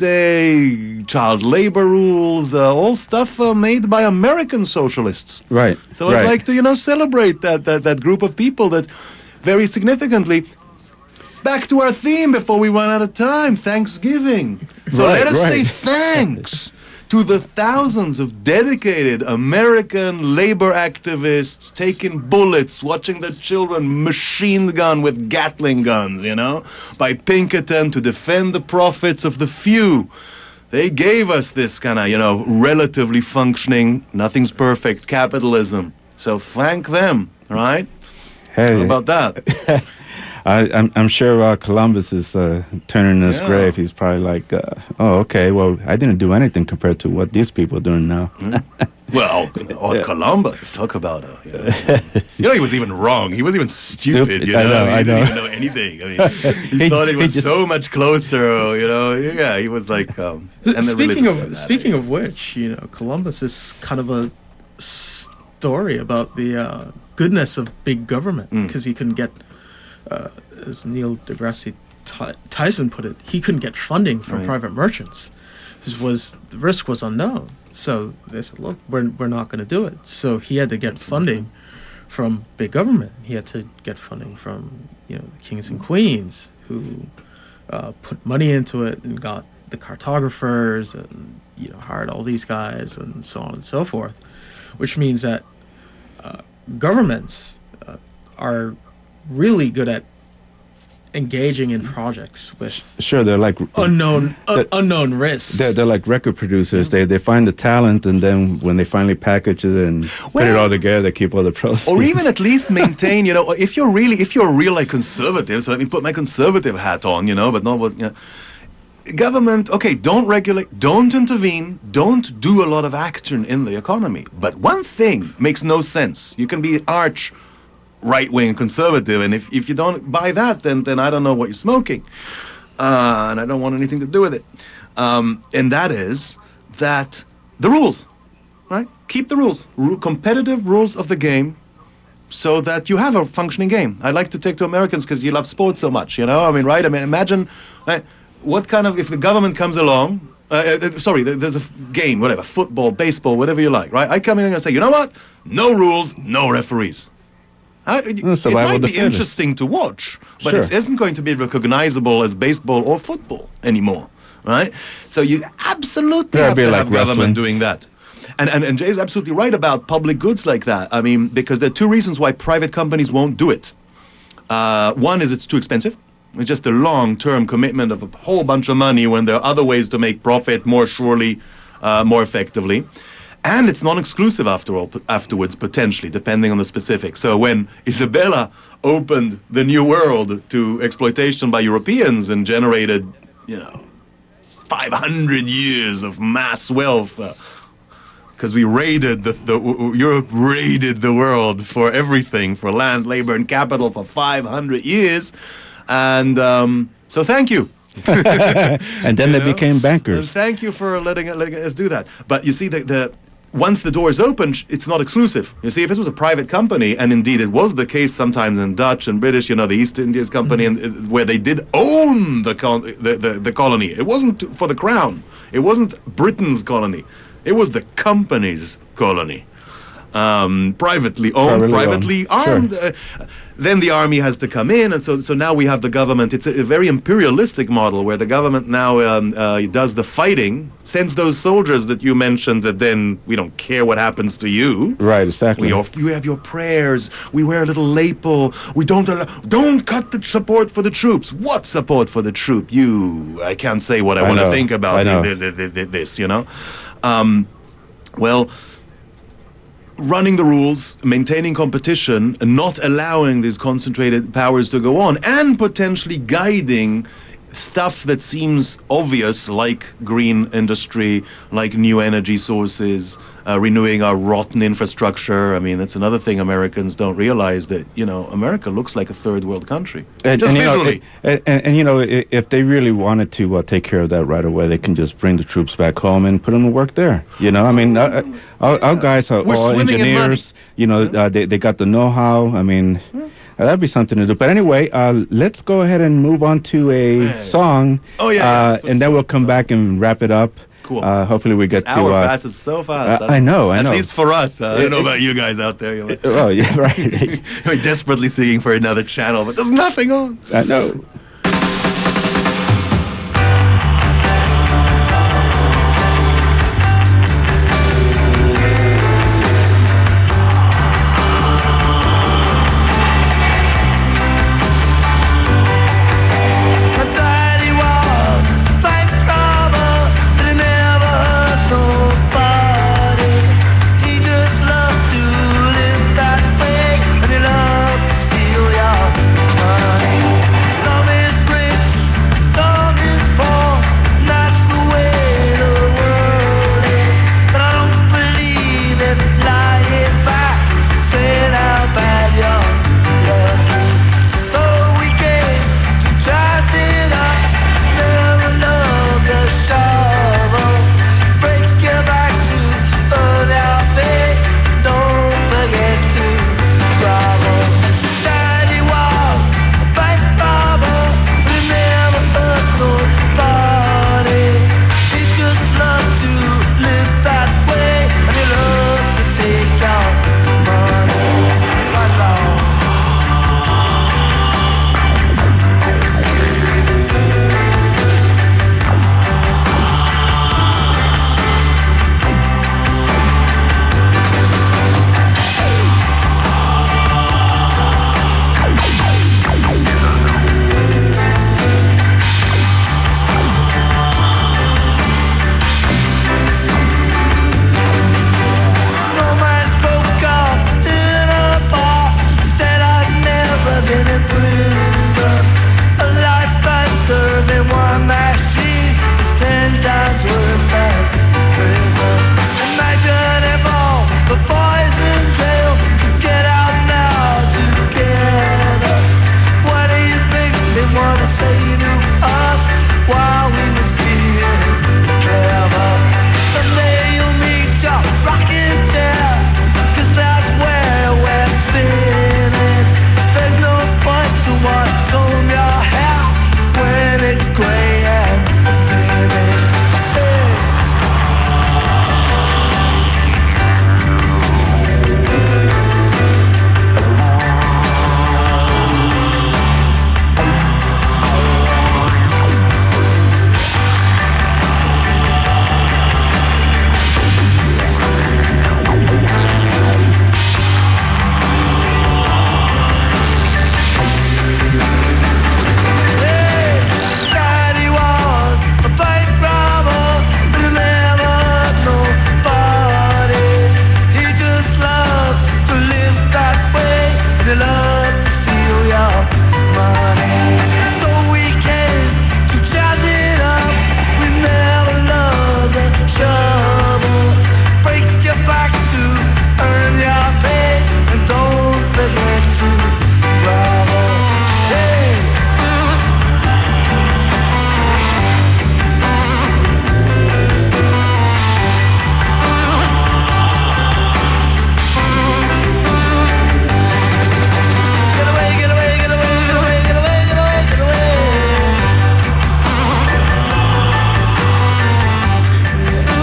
workday, child labor rules, uh, all stuff uh, made by American socialists. Right. So right. I'd like to, you know, celebrate that, that that group of people that, very significantly, back to our theme before we run out of time, Thanksgiving. So Right, let us say right. thanks to the thousands of dedicated American labor activists taking bullets, watching their children machine gun with Gatling guns, you know, by Pinkerton to defend the profits of the few. They gave us this kind of, you know, relatively functioning, nothing's perfect capitalism. So thank them, right? Hey, How about that? I, I'm, I'm sure uh, Columbus is uh, turning in his Yeah. grave. He's probably like, uh, oh, okay, well, I didn't do anything compared to what these people are doing now. Well, or Columbus, talk about it. You know. You know, he was even wrong. He was even stupid, Stupid. you I know. know, he I didn't know. even know anything. I mean, he, He- thought he he was just- so much closer, you know. Yeah, he was like. Um, and the speaking religious of fanatic. speaking of which, you know, Columbus is kind of a story about the uh, goodness of big government Mm. because he couldn't get, uh, as Neil deGrasse Ty- Tyson put it, he couldn't get funding from Right. private merchants. This was the risk was unknown, so they said, "Look, we're we're not going to do it." So he had to get funding from big government. He had to get funding from you know the kings and queens who uh, put money into it and got the cartographers and you know hired all these guys and so on and so forth, which means that uh, governments uh, are really good at engaging in projects with Sure, they're like unknown uh, That- unknown risks. they're, they're like record producers. They they find the talent, and then when they finally package it and put it Well- all together, they keep all the proceeds. Or even at least maintain, you know, if you're really, if you're a real like conservative, so let me put my conservative hat on, you know, but not what, you know. Government, okay, don't regulate, don't intervene, don't do a lot of action in the economy. But one thing makes no sense. You can be arch right-wing conservative, and if, if you don't buy that, then, then I don't know what you're smoking. Uh, and I don't want anything to do with it. Um, and that is that the rules, right? Keep the rules. Ru- competitive rules of the game so that you have a functioning game. I like to take to Americans because you love sports so much, you know? I mean, right? I mean, imagine right, what kind of, if the government comes along, uh, uh, sorry, there- there's a f- game, whatever, football, baseball, whatever you like, right? I come in and I say, you know what? No rules, no referees. Uh, it, Mm, it survival might of the be fittest. interesting to watch, but Sure. it isn't going to be recognizable as baseball or football anymore. right? So you absolutely Yeah, have it'd to be have like wrestling. government doing that. And, and, and Jay's absolutely right about public goods like that. I mean, because there are two reasons why private companies won't do it. Uh, one is it's too expensive. It's just a long-term commitment of a whole bunch of money when there are other ways to make profit more surely, uh, more effectively. And it's non-exclusive after all, p- afterwards, potentially, depending on the specifics. So when Isabella opened the new world to exploitation by Europeans and generated, you know, five hundred years of mass wealth, because we raided the, the w- Europe raided the world for everything, for land, labor, and capital for five hundred years, and um, so thank you. And then You they know? became And bankers. thank you for letting, letting us do that. But you see, the, the once the door is open, sh- it's not exclusive. You see, if this was a private company, and indeed it was the case sometimes in Dutch and British, you know, the East Indies Company, and, uh, where they did own the, con- the, the the colony. It wasn't t- for the crown. It wasn't Britain's colony. It was the company's colony. Um, privately owned, Privately privately owned, armed. Uh, then the army has to come in, and so so now we have the government. It's a, a very imperialistic model where the government now um, uh, does the fighting, sends those soldiers that you mentioned. That then we don't care what happens to you. Right, exactly. We off- you have your prayers. We wear a little lapel. We don't allow, don't cut the support for the troops. What support for the troop? You, I can't say what I, I want to know, think about I know. th- th- th- th- this. You know, um, well. Running the rules, maintaining competition, and not allowing these concentrated powers to go on, and potentially guiding stuff that seems obvious, like green industry, like new energy sources, uh, renewing our rotten infrastructure. I mean, that's another thing Americans don't realize, that, you know, America looks like a third world country. Just you know, visually. and, and, and, you know, i- if they really wanted to uh, take care of that right away, they can just bring the troops back home and put them to work there. You know, I mean, uh, uh, our, our guys are We're all swimming in money. engineers. You know, uh, they they got the know-how. I mean, uh, that'd be something to do. But anyway, uh, let's go ahead and move on to a song. Oh, yeah, yeah. uh, Let's and then we'll come back and wrap it up. Cool. Uh, hopefully, we This get to. hour Uh, passes so fast. uh, I know, I At know. least for us. Uh, I don't know It- about you guys out there. You're like, oh yeah, right. we're desperately seeking for another channel, but there's nothing on. I know. My daddy was a bank robber, but he never hurt nobody. He just loved to live that way, and he loved to steal your money. Some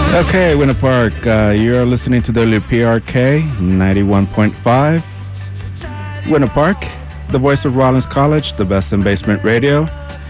Okay, Winter Park, uh, you're listening to W P R K ninety-one point five. Winter Park, the voice of Rollins College, the best in basement radio.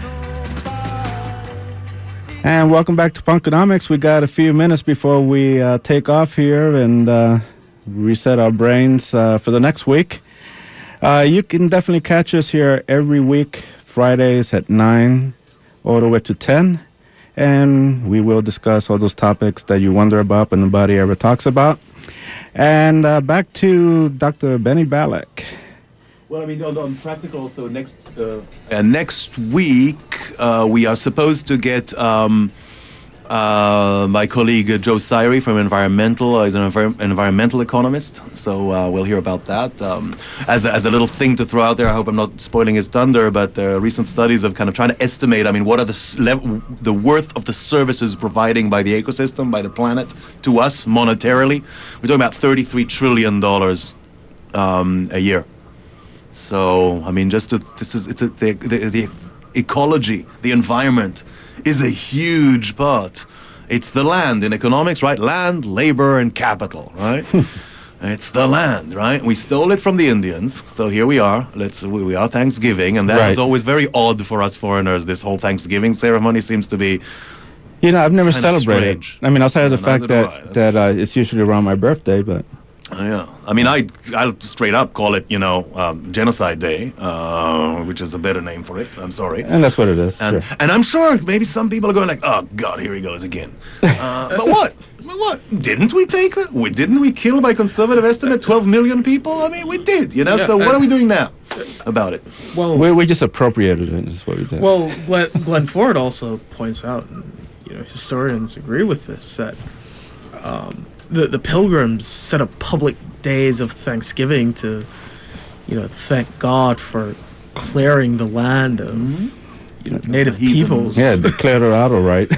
And welcome back to Punkonomics. We got a few minutes before we uh, take off here and uh, reset our brains uh, for the next week. Uh, you can definitely catch us here every week, Fridays at nine all the way to ten. And we will discuss all those topics that you wonder about but nobody ever talks about. And uh, back to Doctor Benny Balak. Well, I mean, on, on practical, so next uh, uh, next week uh, we are supposed to get um, uh, my colleague uh, Joe Syrie from Environmental. Uh, he's an envir- environmental economist, so uh, we'll hear about that. Um, as, a, as a little thing to throw out there, I hope I'm not spoiling his thunder, but uh, recent studies of kind of trying to estimate, I mean, what are the s- lev- the worth of the services providing by the ecosystem, by the planet, to us monetarily. We're talking about thirty-three trillion dollars um, a year. So, I mean, just to, this is, it's a, the, the, the ecology, the environment is a huge part. It's the land in economics, right? Land, labor, and capital, right? It's the land, right? We stole it from the Indians, so here we are. Let's we, we are Thanksgiving, and that Right. is always very odd for us foreigners. This whole Thanksgiving ceremony seems to be You know, I've never Kinda celebrated. strange. I mean, outside of the Yeah, fact neither do I. that, That's that uh, it's usually around my birthday, but... Uh, yeah, I mean, I I'll straight up call it, you know, um, Genocide Day, uh, which is a better name for it. I'm sorry. And that's what it is. And, Sure. and I'm sure maybe some people are going like, oh, God, here he goes again. Uh, but what? But what? Didn't we take it? We, didn't we kill, by conservative estimate, twelve million people? I mean, we did, you know? Yeah, so what and- are we doing now about it? Well, We, we just appropriated it, is what we did. well, Glenn, Glenn Ford also points out, and you know, historians agree with this, that um, the the Pilgrims set up public days of Thanksgiving to, you know, thank God for clearing the land of you know, native Heathens. peoples. yeah, declared her auto right.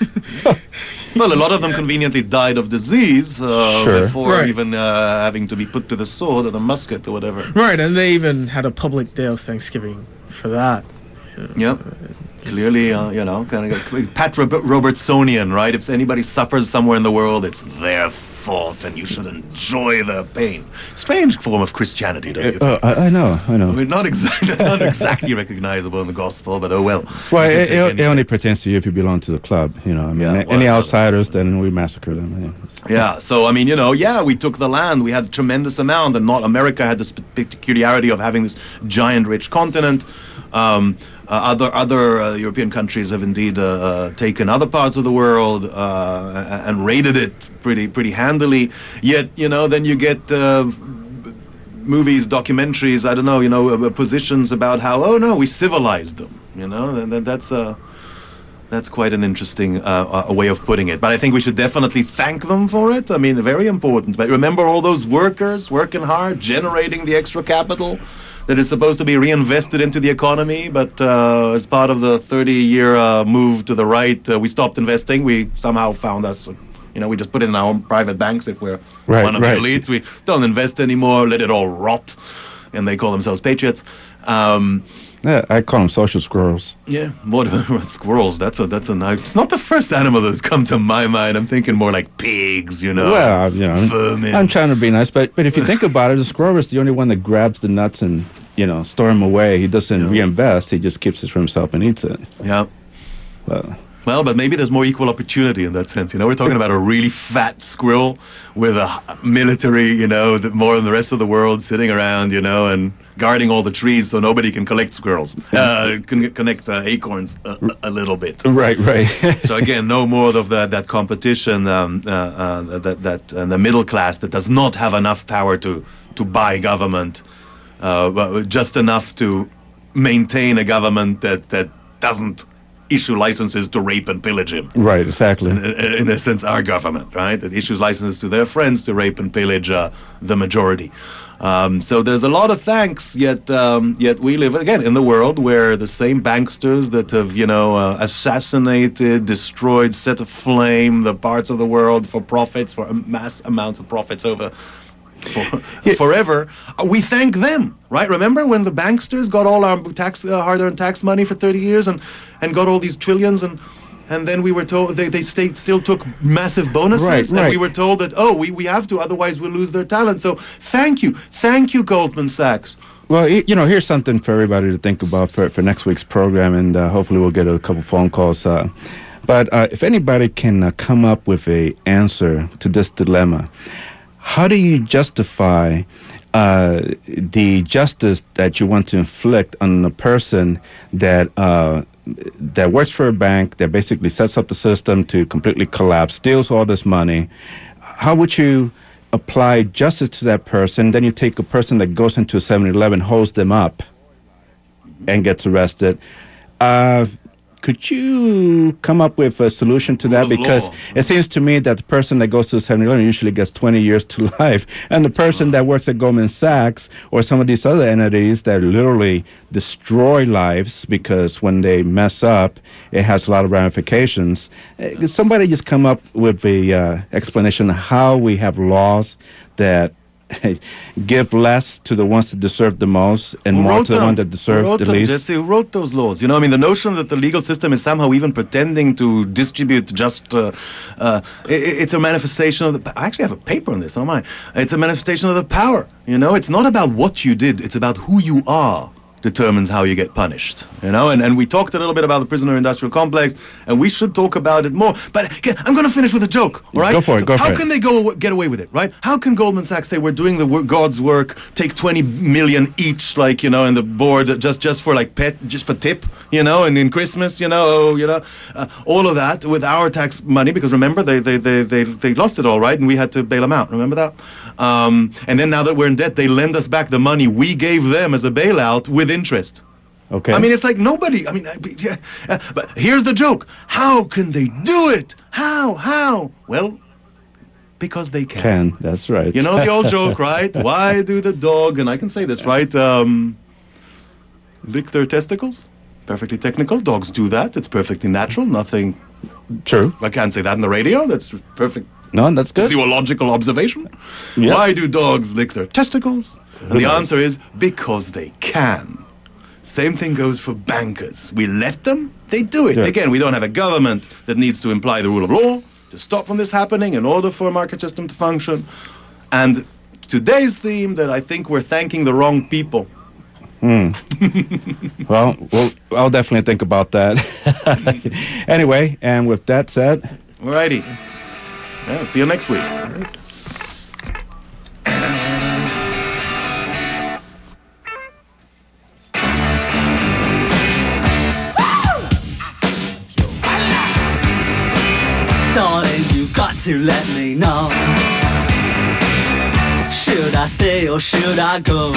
Well, a lot of them conveniently died of disease uh, Sure. before Right. even uh, having to be put to the sword or the musket or whatever. Right, and they even had a public day of Thanksgiving for that. Yep. Clearly, uh, you know, kind of Pat Rob- Robertsonian, right? If anybody suffers somewhere in the world, it's their fault, and you should enjoy their pain. Strange form of Christianity, don't you Uh, think? I, I know, I know. I mean, not exactly, not exactly recognizable in the gospel, but oh well. Well, You can it, take it, any it only text. pertains to you if you belong to the club. You know, I mean, Yeah, a- well, any I know. outsiders, then we massacre them. Yeah. Yeah, so I mean, you know, yeah, we took the land. We had a tremendous amount, and not America had this peculiarity of having this giant, rich continent. Um, uh, other other uh, European countries have indeed uh, uh, taken other parts of the world uh, and raided it pretty pretty handily. Yet, you know, then you get uh, movies, documentaries. I don't know, you know, uh, positions about how oh no, we civilized them. You know, and, and that's uh, That's quite an interesting uh, uh, way of putting it. But I think we should definitely thank them for it. I mean, very important. But remember all those workers working hard, generating the extra capital that is supposed to be reinvested into the economy. But uh, as part of the thirty-year uh, move to the right, uh, we stopped investing. We somehow found us, you know, we just put it in our own private banks if we're Right, one of right. the elites. We don't invest anymore, let it all rot. And they call themselves patriots. Um, Yeah, I call them social squirrels. yeah, what squirrels? That's a that's a nice. It's not the first animal that's come to my mind. I'm thinking more like pigs, you know. Well, you know, vermin. I'm trying to be nice, but but if you think about it, the squirrel is the only one that grabs the nuts and, you know, store them away. He doesn't Yeah. reinvest. He just keeps it for himself and eats it. Yeah. Well, Well, but maybe there's more equal opportunity in that sense. You know, we're talking about a really fat squirrel with a h- military, you know, th- more than the rest of the world sitting around, you know, and guarding all the trees so nobody can collect squirrels, uh, can connect uh, acorns a, a little bit. right, right. So again, no more of that that competition, um, uh, uh, that that uh, the middle class that does not have enough power to to buy government, uh, but just enough to maintain a government that that doesn't issue licenses to rape and pillage him. right, exactly. In, in a sense, our government, right, that issues licenses to their friends to rape and pillage uh, the majority. Um, so there's a lot of thanks, yet um, yet we live again in the world where the same banksters that have, you know, uh, assassinated, destroyed, set aflame the parts of the world for profits, for mass amounts of profits over for, forever, uh, we thank them, right? Remember when the banksters got all our tax, uh, hard-earned tax money for thirty years and, and got all these trillions and and then we were told they, they stayed, still took massive bonuses, Right, and right. we were told that, oh, we, we have to, otherwise we'll lose their talent. So thank you. Thank you, Goldman Sachs. Well, y- you know, here's something for everybody to think about for, for next week's program, and uh, hopefully we'll get a couple phone calls. Uh, but uh, if anybody can uh, come up with a answer to this dilemma, how do you justify uh, the justice that you want to inflict on a person that uh, that works for a bank, that basically sets up the system to completely collapse, steals all this money? How would you apply justice to that person? Then you take a person that goes into a seven eleven, holds them up, and gets arrested. Uh, could you come up with a solution to that? Rule of Because law. it seems to me that the person that goes to seven eleven usually gets twenty years to life, and the person that works at Goldman Sachs or some of these other entities that literally destroy lives because when they mess up, it has a lot of ramifications. Uh, Could somebody just come up with a uh, explanation of how we have laws that give less to the ones that deserve the most and Who more wrote to the them? ones that Who deserve wrote the them, least? Jesse? Who wrote those laws? You know, I mean, the notion that the legal system is somehow even pretending to distribute just, uh, uh, i- i- it's a manifestation of the, I actually have a paper on this, oh my. It's a manifestation of the power, you know? It's not about what you did, it's about who you are determines how you get punished, you know? And, and we talked a little bit about the prisoner industrial complex, and we should talk about it more. But okay, I'm going to finish with a joke, all right? Go for it, go how for it. can they go get away with it, right? How can Goldman Sachs say we're doing the wor- God's work, take twenty million each, like, you know, and the board just just for like pet, just for tip, you know, and in Christmas, you know, oh, you know, uh, all of that with our tax money, because remember they they, they they they lost it all, right, and we had to bail them out. Remember that? Um, and then now that we're in debt, they lend us back the money we gave them as a bailout with interest. Okay. I mean, it's like nobody. I mean, I- yeah, uh, but here's the joke: how can they do it? How? How? Well, because they can. Can, that's right. You know the old joke, right? Why do the dog, and I can say this, right? Um, lick their testicles? Perfectly technical. Dogs do that. It's perfectly natural. Nothing. True. I can't say that in the radio. That's perfect. No, that's good. Zoological observation. Yeah. Why do dogs lick their testicles? And Who the knows? answer is because they can. Same thing goes for bankers. We let them, they do it. Yeah. Again, we don't have a government that needs to imply the rule of law to stop from this happening in order for a market system to function. And today's theme that I think we're thanking the wrong people. Well, well, I'll definitely think about that. Anyway, and with that said, Alrighty. Yeah, see you next week. Darling, you got to let me know. Should I stay or should I go?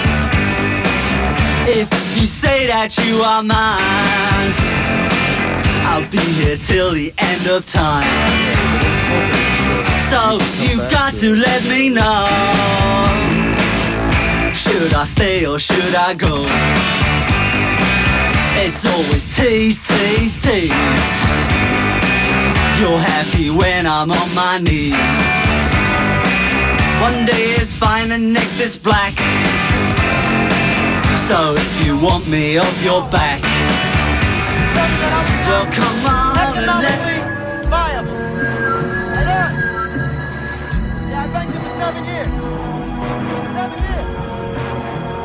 If you say that you are mine, I'll be here till the end of time. So you got to let me know. Should I stay or should I go? It's always tease, tease, tease. You're happy when I'm on my knees. One day is fine and next is black. So if you want me off your back, well come on and let me. Economically viable. Hey, look. Yeah, I thanked you for seven years.